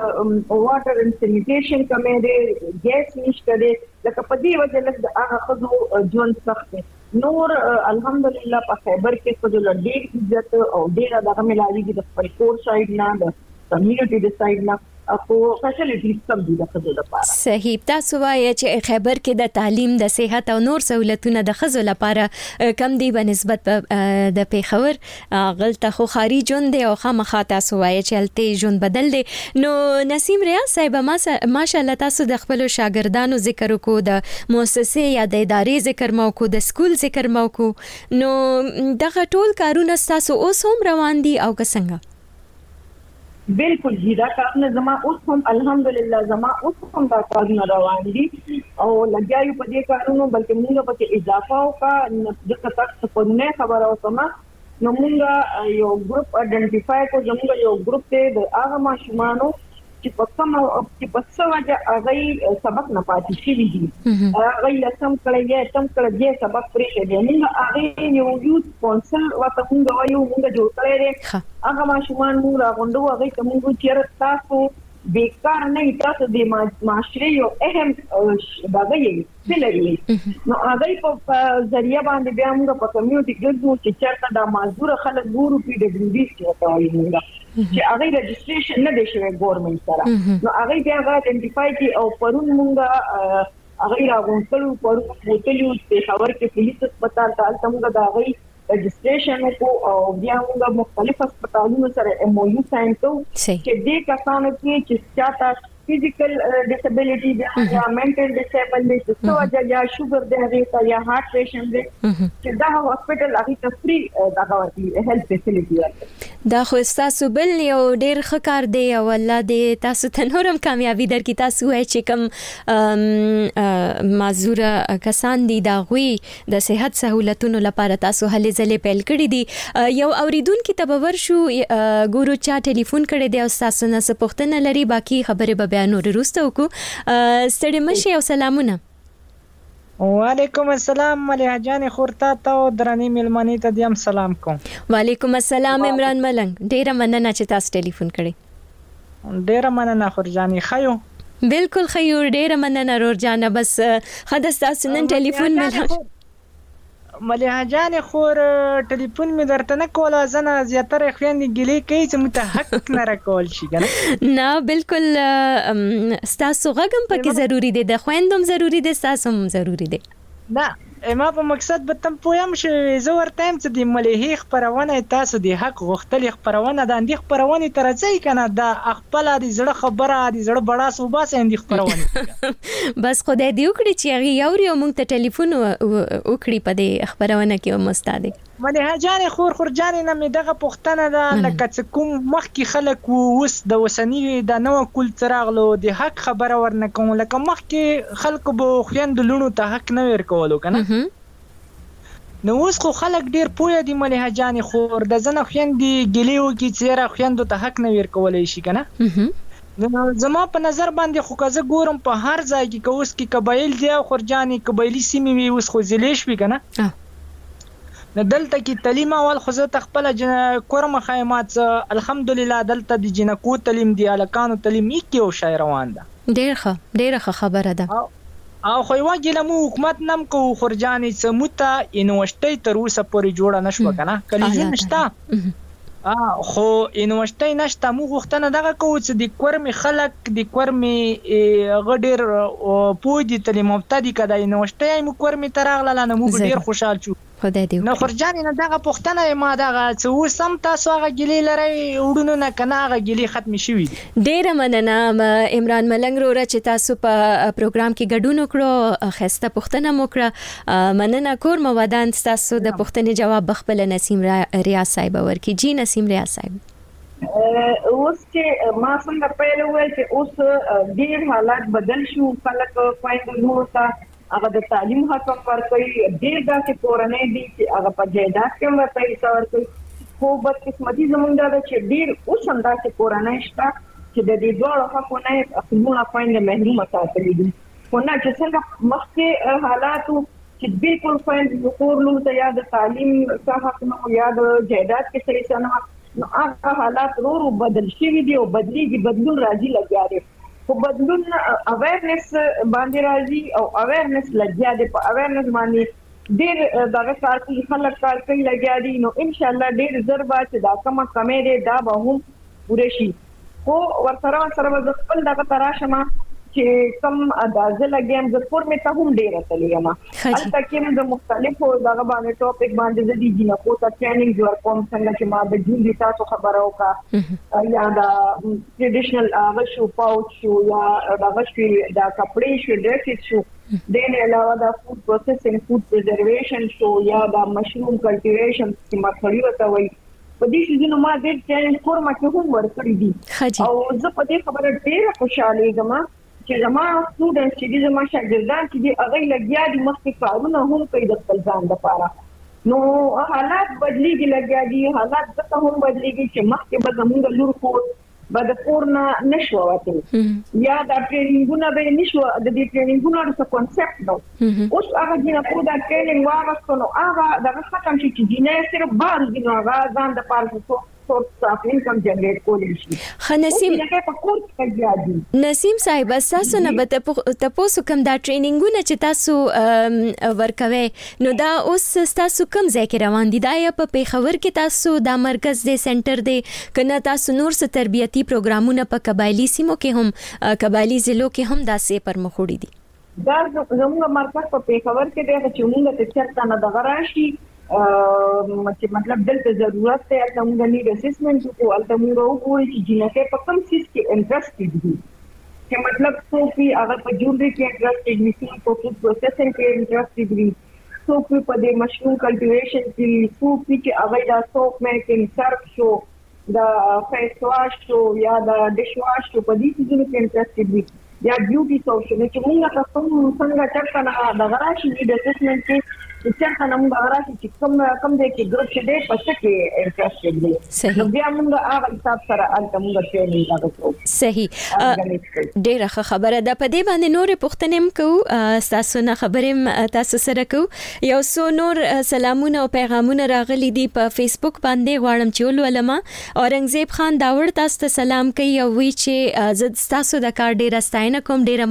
Speaker 9: د واټر اینڈ سینیټیشن کمې ده ګیس نشته ده لکه په دې وجه لږ د هغه خزو ژوند سخت نور الحمدلله په خیبر کې خزو له ډېر عزت او ډېر دغه ملایي د خپل کور سایډ نه د کمیونټي د سایډ نه اكو فیسیلیټیز کم دي د خزو لپاره
Speaker 7: صحیح تاسو وایي چې خیبر کې د تعلیم د صحت او نور سہولتونه د خزو لپاره کم دي په نسبت د پیښور غلطه خو خارجون دي او خامخا تاسو وایي چې الته جون بدل دي نو نسیم ریاض صاحب ماشاءالله تاسو د خپل شاګردانو ذکر کو د مؤسسې یا د ادارې ذکر مو کو د سکول ذکر مو کو نو دغه ټول کارونه تاسو اوس هم روان دي او څنګه
Speaker 9: بالکل جی دا کارونه زما اوس هم الحمدلله زما اوس هم دا کارونه روان دي او لګیاو په دې کارونو بلکې موږ په کې اضافه وکړه د تاسو په نه خبره اوسمه نو موږ یو ګروپ ایڈنټیفای کو زموږ یو ګروپ ته د هغه ماشومانو چې په کوم چې په څه وجه هغه سبق نه پاتې شي دي هغه لسم کړی تم کړی سبق پرې دی موږ هغه یو یو سپانسر ورته موږ وایو موږ جوړ کړی دی هغه ماشومان موږ راغونډو هغه ته موږ چیرې تاسو بیکار نه تاسو د معاشري یو اهم دغه یې فلري نو هغه په ذریعہ باندې بیا موږ په کمیونټي ګرځو چې چېرته د مازدور خلک ګورو پی ډبلیو ډي چې وایي موږ چې هغه رجسټریشن نه دی شوی ګورنمنت سره نو هغه بیا هغه ایڈنټیفای کی او پرون موږ هغه راغونډو پرون وټلیو په خبر کې پولیس هسپتال ته موږ دا هغه رجسټریشن کو او بیا موږ مختلف هسپتالونو سره ایم او یو ساين کو چې دې کسانو کې چې چاته فزیکل ډیسابیلیټي یا منټل ډیسابیلیټي څه وجه یا شوګر دی یا هارت پیشنټ دی چې دا هسپتال هغه ته فری دغه ورته هیلث فیسیلیټي ورته
Speaker 7: دا خو تاسو بل یو ډیر ښه کار دی او الله دې تاسو ته نورم کامیابی درکړي تاسو وایي چې کوم معذور کسان دي دا غوي د صحت سہولتونو لپاره تاسو هلې ځلې پیل کړې دي یو اوریدونکو ته باور شو ګورو چا ټلیفون کړی دی او تاسو نه څه پوښتنه لري باقي خبره به بیا نور وروسته وکړو ستړي مشه او سلامونه
Speaker 10: وعلیکم السلام مليحه جان خورتا ته درنی ملمنی ته دیم سلام کوم
Speaker 7: وعلیکم السلام عمران ملنګ ډیره مننه چې تاسو ټلیفون کړی
Speaker 10: ډیره مننه خورجاني خیو
Speaker 7: بالکل خیو ډیره مننه رورجانه بس خدای تاسو نن ټلیفون مل
Speaker 10: مليحه جان خور ټلیفون می درته نه کوله زنه زیاتره خويندې ګلې کوي چې متحق نه راکول شي کنه
Speaker 7: نه بالکل تاسو غږم پکې ضروری دی د خويندوم ضروری دی تاسو هم ضروری دی
Speaker 10: نه ما په مقصد به تم پویم چې زه ورته هم چې د مليحه خبرونه تاسو د حق غوښتل خبرونه د اندې خبرونه ترځي کنه د خپل د زړه خبره د زړه بڑا صوبه سه اندې خبرونه
Speaker 7: بس خدای دې وکړي چې هغه یو یو مونږ ته ټلیفون وکړي په دې خبرونه کې مستاده
Speaker 10: مليحه جان خور خور جان نه مې دغه پښتنه ده لکه چې کوم مخکې خلک ووس د وسنی د نو کول چراغلو د حق خبره ورنه کوم لکه مخکې خلکو به خويند لونو ته حق نه ورکولو کنه نو اوس خو خلک ډیر پوهه دي مليحه جان خور د زنه خويندې ګلیو کې چیرې خويندو ته حق نه ورکولای شي کنه زما په نظر باندې خو که زه ګورم په هر ځای کې که اوس کې قبایل دی او خرجانې قبایلي سیمې وي اوس خو ضلع شوي که نه نو دلته کې تعلیم اول خو زه ته خپله کورمه ښایم څه الحمدلله دلته د جنکو تعلیم دی هلکانو تعلیم ایک یو شی روان ده
Speaker 7: ډېر ښه ډېره ښه خبره ده او
Speaker 10: خو یوه ګیله مو حکومت نه م کوو خرجانې څه موږ ته یونیورسټۍ تر اوسه پورې جوړه نه شوه که نه کلیزې نشته خو یونیورسټۍ نشته موږ غوښتنه دغه کوو چې د کورمې خلک د کورمې هغه ډېر پوه دي تعلیم یافته دي که د یونیورسټۍ موږ کورمې ته راغلله نو موږ ډېر خوشحال شو
Speaker 7: خدای دې
Speaker 10: نو خرجانې نه دغه پوښتنه یې ما دغه څه اوس هم تاسو هغه ګیلې لرئ وړونو نه که نه هغه ګیلې ختمې شوي دي
Speaker 7: ډېره مننه عمران ملنګ وروره چې تاسو په پروګرام کې ګډون وکړو ښایسته پوښتنه مو وکړه مننه کورمه ودان ستاسو د پوښتنې جواب به خپله نسیم ریاض صاحب ورکړي جی نسیم ریاض صاحب
Speaker 9: اوس چې ما څنګه پیل وویل چې اوس ډېر حالات بدل شو خلک خویندو ته هغه د تعلیم حق ورکوي ډېر داسې کورنۍ دي چې هغه په جایداد کې هم ورته حصه ورکوي خو بدقسمتي زموږ دا ده چې ډېر اوس هم داسې کورنۍ شته چې د دې دواړو حقو نه یې خپلونه خویندې محرومه ساتلي دي خو نه چې څنګه مخکې حالاتو چې بالکل خویندې کور لور ته یا د تعلیم څه حق نه و یا د جایداد کې څه حصه نه وه نو هغه حالات ورو ورو بدل شوي دي او بدلېږي بدلون راځي لګیا دی خو بدلون اویرنس باندې راځي او اویرنس لګیا دی په اویرنس باندې ډېر دغه کار کوي خلک کار کوي لګیا دي نو ان شاء الله ډېر زر به چې دا کومه کمې دی دا به هم پوره شي خو ورسره ورسره به زه خپل دغه ته راشم چې کوم اندازه لګیم زه کور مې ته هم ډېره تللی یم هلته کې م د مختلفو دغه باندې ټاپک باندې زه د جینکو ته ټریننګ ورکوم څنګه چې ما د جون د تاسو خبره وکړه یا د ټریډیشنل هغه شو پاوچ شو یا دغه شوي د کپړې شو ډریسز شو دې نه علاوه د فود پروسیسینګ فود پریزرویشن شو یا د مشروم کلټیویشن چې مخړی وته وي په دې شي نو ما دې ټریننګ کورمه کې هم ورکړی دي او زه په دې خبره ډېره خوشاله یم چې زما سټوډنټس چې زما شاګردان چې دي هغه لګیا دي مخکې کارونه هم کوي د خپل ځان لپاره نو حالات بدلیږي لګیا دي حالات ځکه هم بدلیږي چې مخکې به زموږ لور خور به د کور نه نشو وتلی یا دا ټریننګونه به نشو د دې ټریننګونو څه کانسپټ نو اوس هغه جنکو دا ټریننګ واغستو نو هغه دغه ختم شي چې جنې صرف بار دي نو هغه ځان د پاره سورس اف انکم جنریټ کولی شي
Speaker 7: خو نسیم نسیم صاحب تاسو نه به تاسو کوم دا ټریننګونه چې تاسو ورکوي نو دا اوس تاسو کوم ځای کې روان دي دا یا په پیښور کې تاسو دا مرکز دی سنټر دی کنه تاسو نور څه تربیتی پروګرامونه په قبایلی سیمو کې هم قبایلی ضلعو کې هم داسې پرمخوړي دي
Speaker 9: دا زموږ مرکز په پیښور کې دی چې موږ ته چرته نه دغه راشي چې مطلب دلته ضرورت دی چې موږ نیډ اسسمنت کو الته موږ وګورو چې جنکه په کوم څه کې انټرېسټډ دي چې مطلب څوک هغه په جوړې کې انټرېسټډ دي په فود پروسیسینګ کې انټرېسټډ دي څوک په دې مشروم کلټیویشن کې څوک چې هغه دا څوک مې کې سرف شو دا فیس واش شو یا دا ډش واش شو په دې کې انټرېسټډ دي یا بیوټي سوشل چې موږ تاسو څنګه چرته نه دغه راشي نیډ اسسمنت کې چې څنګه موږ راځي چې کوم کوم دې کې ګروپ شه دې پښه کې انټرېسټډ دي نو بیا موږ هغه حساب سره الته موږ ټریننګ راغلو
Speaker 7: صحیح ډېره ښه خبره ده په دې باندې نور پوښتنې هم کوو تاسو نه خبرې تاسو سره کوو یو څو نور سلامونه او پیغامونه راغلي دي په فیسبوک باندې غواړم چې ولولم اورنګزیب خان داوړ تاسو ته سلام کوي او وی چې زه تاسو د کار ډېره ستاینه کوم ډېره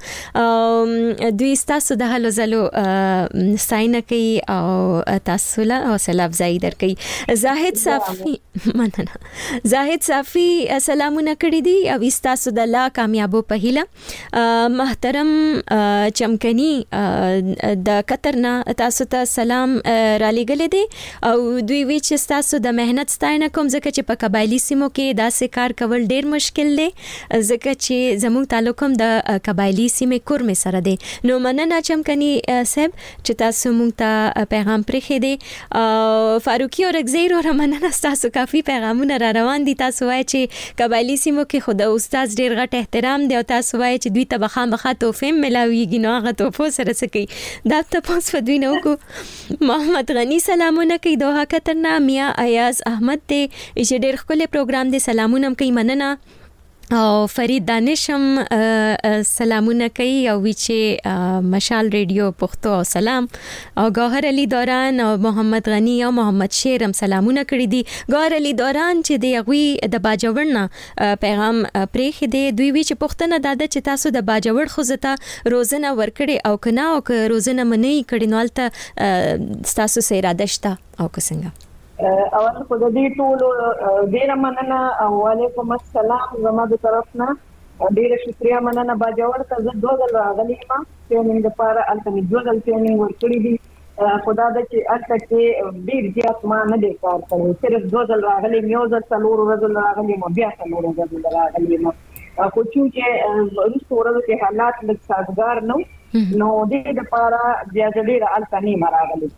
Speaker 7: مننه دوی تاسو د هلو زلو ستاینه کوي او تاسو له حوصله افزایی درکوي زاهد صافي مننه زاهد صافي سلامونه کړی دي او تاسو د لا کامیابو په هیله محترم چمکني د قطر نه تاسو ته سلام را لېږلی دی او دوی وی چې تاسو د مهنت ستاینه کوم ځکه چې په قبایلی سیمو کې داسې کار کول ډیر مشکل دی ځکه چې زموږ تعلق هم د قبایلی سیمې کورمې سره دی نو مننه چمکني صاحب چې تاسو موږ ته پیغام پرېښی دی فاروقي او رګزیر او مننه تاسو کافي پیغامونه را روان دي تاسو وایي چې قبایلی سیمو کې خو د استاد ډیر غټ احترام دی او تاسو وایي چې دوی ته خامخا تحفې ملاویږي نو هغه تحفو سره څه کوي دا تاسو په دوی نه وکړو محمد غنی سلامونه کوي دوحه قطر نه میا ایاز احمد ته چې ډیر ښکلی پروګرام دی سلامونه کوي مننه او فرید دانشم سلامونه کوي او وی چې مشال ریډیو پښتو او سلام او گوهر علي دوران او محمد غنی او محمد شیر هم سلامونه کړی دي. گوهر علي دوران چې دی غوي د باجوړنا پیغام پرېخ دی دوی وی چې پښتنه داده چې تاسو د باجوړ خوځته روزنه ورکړي او کنا او که روزنه منی کړي نو الته تاسو سره اراده شته او څنګه
Speaker 9: اول خو د دې ټولو ډیره مننه او وعلیکم السلام زما د طرفنا ډیره شکریا مننه باجوړ ته زه دوه ځل راغلی ما ټریننګ لپاره الته مې دوه ځل ټریننګ ورکړی دي خدا د چې الته کې ډیر زیات ما نه دی کار کړی صرف دوه ځل راغلی مې یو ځل څلور ورځې راغلی مې بیا څلور ورځې راغلی ما خو چې ورسته ورځې کې حالات لږ سازگار نو نو دې لپاره بیا ډیره الته نه راغلی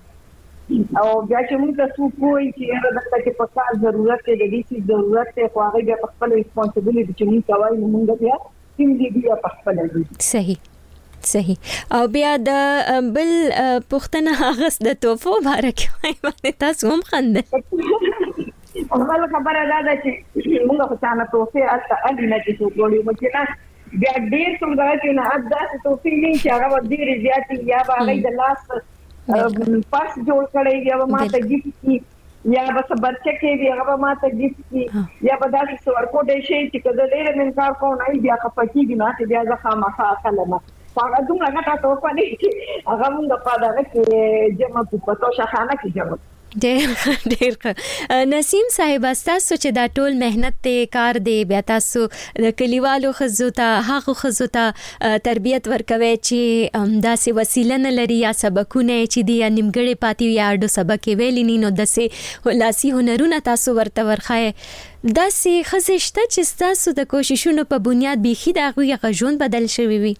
Speaker 9: او بیا چې موږ تاسو کوی چې دا د چې په کار ضرورت دی د دې ضرورت ته خو هغه بیا په خپل ریسپانسیبিলিټي چې موږ کوي نو موږ بیا تیم دی بیا په خپل دی
Speaker 7: صحیح صحیح او بیا د بل پښتنه هغه د توفو بارک باندې تاسو هم خنده
Speaker 9: هغه خبره ده چې موږ خو څنګه توفه الته اړینه چې څوړي مو چې نه بیا ډیر څنګه چې نه اده توفه نه چې هغه ډیر زیات یا هغه د لاس پاس جوړ کړی یا به ماته گیفت کی یا به صبرچه کې دی هغه به ماته گیفت کی یا به داسې څور کوټې شي چې کله ډېر من کار کوو نه بیا خپکیږي نه چې بیا ځخه مخه اخلم هغه دومره غټه توپه نه چې هغه موږ په دغه کې جمع په پتو شخانه کې جمع
Speaker 7: ډېر ډېر نسیم صاحب تاسو چې دا ټول مهنت ته کار دی بیا تاسو د کلیوالو خزو ته هغه خزو ته تربیت ورکوي چې داسې وسیله نه لري یا سبقونه چې دی نیمګړې پاتې یا اډو سبق ویلی نو داسې لاسي هنرونه تاسو ورته ورخای داسې خزشته چې تاسو د کوششونو په بنیاد بيخي د غوي غژون بدل شوی وي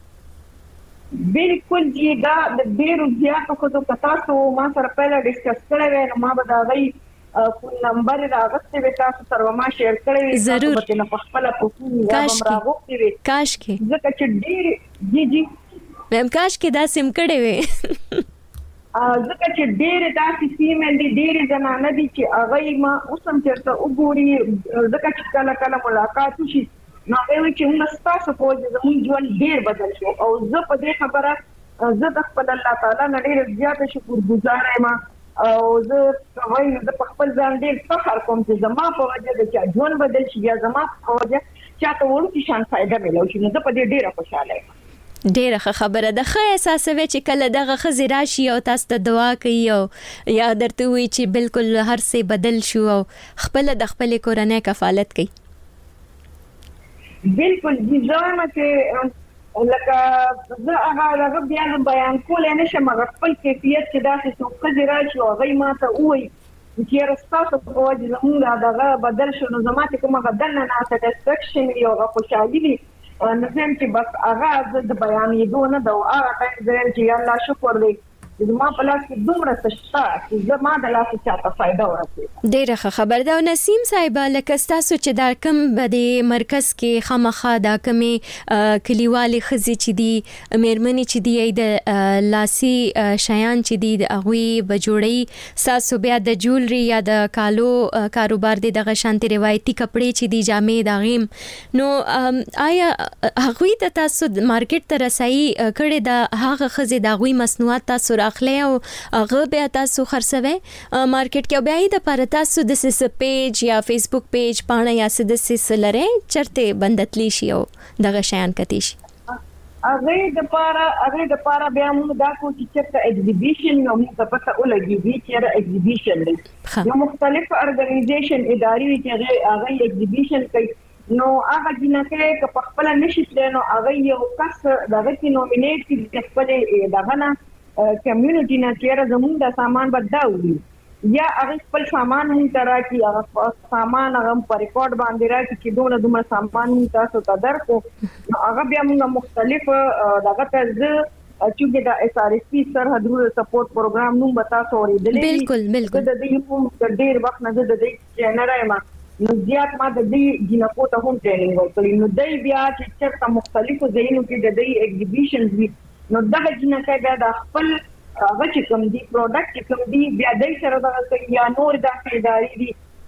Speaker 9: بالکل جی دا د ډیرو زیاتو خو تاسو ما سره پیله ډیسکس کړی نو ما به دا غي فون نمبر راغستې به تاسو سره ما شیر کړی
Speaker 7: ضرور
Speaker 9: په خپل پوښتنه یا راغوښتې وي
Speaker 7: کاش کې
Speaker 9: ځکه چې ډیر جی جی
Speaker 7: مم کاش کې دا سم کړی وي
Speaker 9: ځکه چې ډیر داسې فیمیل دي ډیر زنانه دي چې هغه ما اوسم چرته وګوري ځکه چې کله کله ملاقات وشي نو وایي چې موږ تاسو په زموږ ژوند ډیر بدل شو او زه په دې خبره زه د خپل الله تعالی نه ډیر زیات شکر گزار یم او زه وایم زه په خپل ځان ډیر فخر کوم چې زما په وجه د چې ژوند بدل شي یا زما په وجه چې تاسو ورته شان فائدہ ملو شي نو زه په دې ډیره خوشاله یم
Speaker 7: ډیره خبره ده خه احساسوي چې کله دغه خزي راشي او تاسو ته دعا کوي او یا درته وي چې بالکل هر څه بدل شو او خپل د خپل کورنۍ کفالت کوي
Speaker 9: بالکل ځان چې لکه زه هغه هغه بیان بیان کولای نشم هغه خپل کیفیت چې داسې څوک کړي راشي او هغه ماته وایي چې رستاسو په وجه زموږ دغه بدل شو نو زما ته کومه بدل نه سټیسفیکشن یو خوشحالي دي نو زم چې بس هغه د بیان یې دونه دا هغه ټایم چې الله شکر دی زما په لاس کې دومره څه چې زما د لاس چاته فائدہ ورسېږي
Speaker 7: ډیره خبر ده نسیم صاحب لکه تاسو چې دا کم بده مرکز کې خامخا دا کمې کلیوالي خزي چې دی مېرمنې چې دی د لاسي شیان چې دی د اغوي بجوړي تاسو بیا د جولري یا د کالو کاروبار دی دغه شانتي روایتي کپڑے چې دی جامې دا غیم نو آیا اغوي د تاسو مارکیټ ته رسایي کړي د هغه خزي د اغوي مصنوعات تاسو اخلي او هغه بیا تاسو خرڅوي مارکیټ کې بیا د پر تاسو د سس پیج یا فیسبوک پیج پاڼه یا د سس لره چرته بندتلی شي او دغه شیان کتی شي
Speaker 9: هغه د پاره هغه د پاره بیا موږ دا کو چې چرته ایگزیبیشن یو موږ پته ولګي چې ایگزیبیشن دی یو مختلف ارګنایزیشن اداري چې هغه ایگزیبیشن کوي نو هغه جنکه که په خپل نشي نو هغه یو کس دغه کې نومینیټ کی خپل دغه نه کمیونټی نه چیرې زموږ د سامان بداوي یا هغه خپل سامان مون ترا کی هغه سامان هغه پر ریکارډ باندې راځي چې دوه دوه سامان تاسو ته درکو هغه بیا موږ مختلف دغه تز چې د اس ار اس پی سرحدونو سپورټ پروګرام نوم بتا سوري
Speaker 7: دلې بالکل بالکل
Speaker 9: د دې په ډېر وخت نه د دې چینل ما نو زیات ما د دې جنکو ته هم ټریننګ ورکړی نو دای بیا چې چرته مختلفو ځایونو کې د دې ایگزیبیشنز وی نو دغه جنکه بیا د خپل هغه چې کوم دی پروډکټ چې کوم دی بیا دای سره دغه یا نور د خریداري دي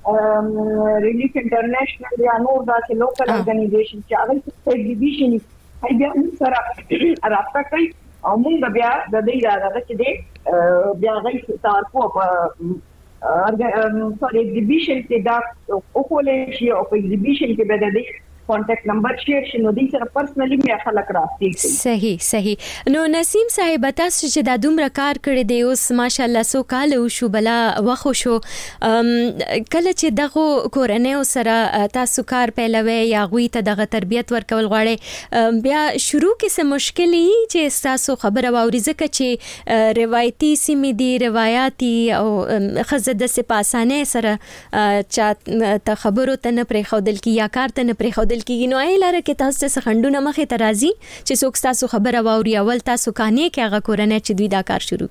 Speaker 9: ریلیف انټرنیشنل یا نور داسې لوکل اورګنایزیشن چې هغه ایگزیبیشن هي بیا موږ سره رابطه کوي او موږ بیا د دې راغله چې دې بیا غي تاسو په سوري ایگزیبیشن کې دا او کولای شي او په ایگزیبیشن کې به د دې کانټیکټ نمبر شیر شنو دي سره پرسنلی مې خلک راځي.
Speaker 7: صحیح صحیح. نو نسیم صاحب تاسو چې د دومره کار کړی دی اوس ماشاالله سو کال شو بلا وخو شو کله چې دغه کورنۍ سره تاسو کار پیلوي یا غوي ته دغه تربيت ورکول غواړي بیا شروع کې څه مشکلې چې تاسو خبره واوري ځکه چې روایتي سیمې دي روایتي او خزه د سپاسانه سره چې ته خبرو ته نه پرې خودل کی یا کار ته نه پرې خودل کیږي نو ای لاره کې تاسو څه خندونه مخه ترازی چې څوک تاسو خبره واوري اول تاسو کانې کې هغه کورنۍ چې دوی دا کار شروع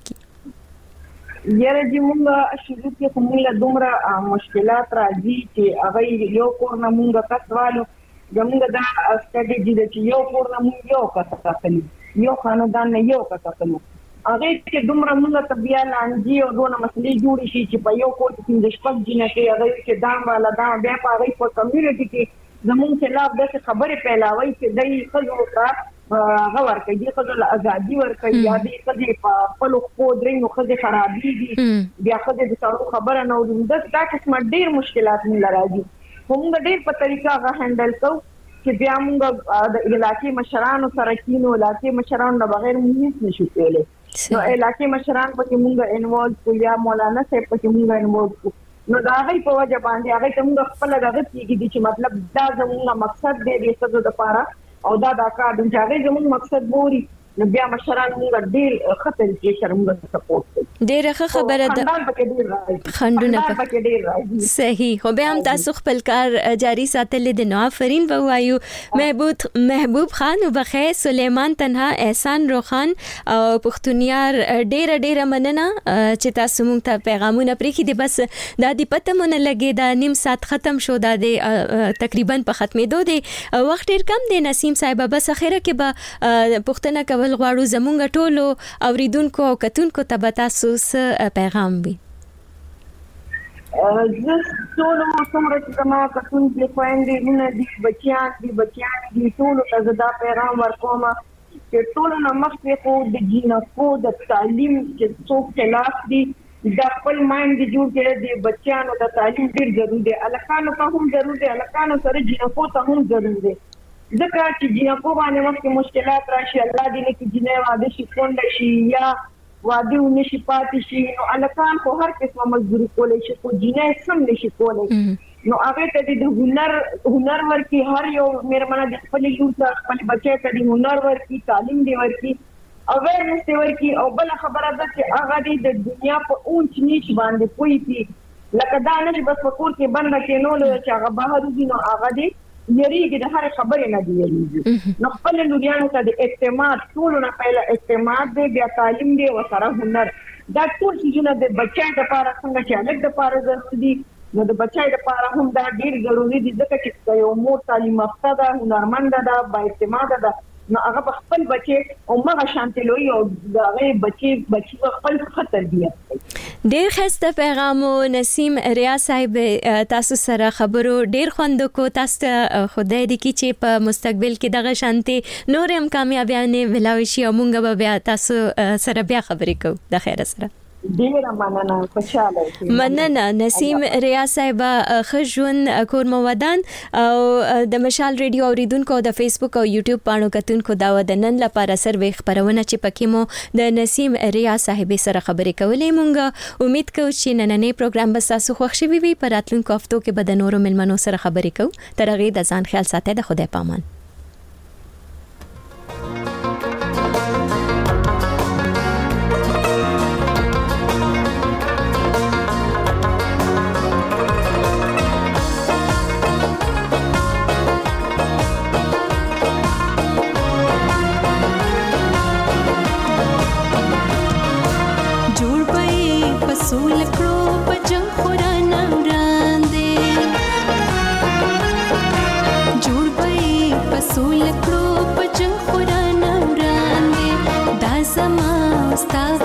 Speaker 7: کړي
Speaker 9: یاره چې موږ شروع کې کومه دومره مشکلات راځي چې هغه یو کورنه موږ کسوالو زموږ دا ستراتیژي د چې یو کورنه موږ یو کساتل یو خاندان نه یو کساتل هغه چې دومره موږ ته بیا لانجی او دونه مسلې جوړ شي چې په یو کور کې د شپږ جنې کې هغه چې دام والا دام بیا په هغه په کمیونټي کې زمون خلاف د خبره پیلاوي چې دای خلکو ته غوړ کوي د خلکو ازادي ورکوي یا د خلکو په خپل خو درې نو خلک خرابي دي بیا خلک د څارو خبره نه ورو د دا قسم ډیر مشکلات مل راځي موږ ډیر په طریقه غا هندل کو چې بیا موږ د علاقې مشرانو سره کینو علاقې مشرانو نه بغیر موږ نشو کولای نو علاقې مشران په موږ انوالو کو یا مولانا صاحب په موږ انوالو کو نو دا غي په وجه باندې هغه ته موږ خپل راغت کیږي چې مطلب دا زموږ مقصد دی د څه د لپاره او دا دا کار د هغه زموږ مقصد بوري نو بیا مشران موږ ډیر خطر کې شرمګه سپورټ کوي
Speaker 7: ډیر خبره ده خندونه
Speaker 9: پکې ډیر راځي
Speaker 7: صحیح خو به هم تاسو خپل کار جاری ساتل دي نو آفرین وایو محبوب محبوب خان وبخیر سلیمان تنها احسان روخان او پښتونیار ډیر ډیر مننه چې تاسو مونږ ته پیغامونه پرې کړي بس دا دی پته مونږ لګي دا نیم ساعت ختم شو دا دی تقریبا په ختمېدو دی وخت ډیر کم دی نسیم صاحب بس اخره کې به پښتنه کول غواړو زمونږ ټولو اوریدونکو او کتونکو ته تاسو څه پیغام وي
Speaker 9: زه ټول څومره چې ما کتونکو خويندې نه دي بچیان دي بچیان دي ټول ته دا پیغام ورکوم چې ټول نه مخکې خو د جینکو د تعلیم چې څوک خلاف دي د خپل مایند جوړ کړي د بچیانو د تعلیم ډیر ضروري دی الکانو ته هم ضروري دی الکانو سره جینکو ته هم ضروري دی ځکه چې جینکو باندې وخت مشکلات راشي الله دې نه کې جنې واده شي کونډه شي یا واده ونشي پاتې شي نو الکان خو هر قسمه مزدوري کولای شي خو جنې سم نشي کولای نو هغه ته د هنر هنر ورکی هر یو مېرمنه د خپل یو خپل بچی ته د هنر ورکی تعلیم دی ورکی اویرنس دی ورکی او بل خبره ده چې هغه د دنیا په اونچ نیچ باندې کوئی دي لکه دا نه بس فکر کې بند کېنو چې هغه بهر دي نو هغه دی یریږي د هر خبرې نه دی یریږي نو خپل لوریانو ته د اعتماد ټول نه پهله اعتماد دی بیا تعلیم دی او سره هنر دا ټول څه د بچای لپاره څنګه چې الګ د لپاره ضروري دي نو د بچای لپاره هم دا ډیر ضروري دي ځکه چې یو مور تعلیم یافته ده هنرمند ده با اعتماد ده نو هغه خپل بچي او مغه شانتلوي او هغه بچي بچي خپل خطر دی
Speaker 7: ډیر خسته پیغام نسیم ریا صاحب تاسو سره خبرو ډیر خوند کو تاسو خدای دې کی چې په مستقبل کې دغه شانتي نور هم کامیابیانه ملاوي شي او مونږ به تاسو سره بیا خبرې کوو د خیر سره
Speaker 9: ډیر مننه خوشاله
Speaker 7: مننه نسیم ریا صاحب خجون کور مودان او د مشال ریډیو اوریدونکو د فیسبوک او یوټیوب پاڼو کتونکو دا ودنن لپاره سروې خبرونه چې پکې مو د نسیم ریا صاحب سره خبرې کولې مونږ امید کوو چې نننې پروګرام به تاسو خوښ شي وي په راتلونکو هفتو کې به د نورو ملمنو سره خبرې کوو تر هغه د ځان خیال ساتئ د خدای پامان
Speaker 11: سول کړو په جنگ خوران وړاندې جوړ به په سول کړو په جنگ خوران وړاندې دا زما ستا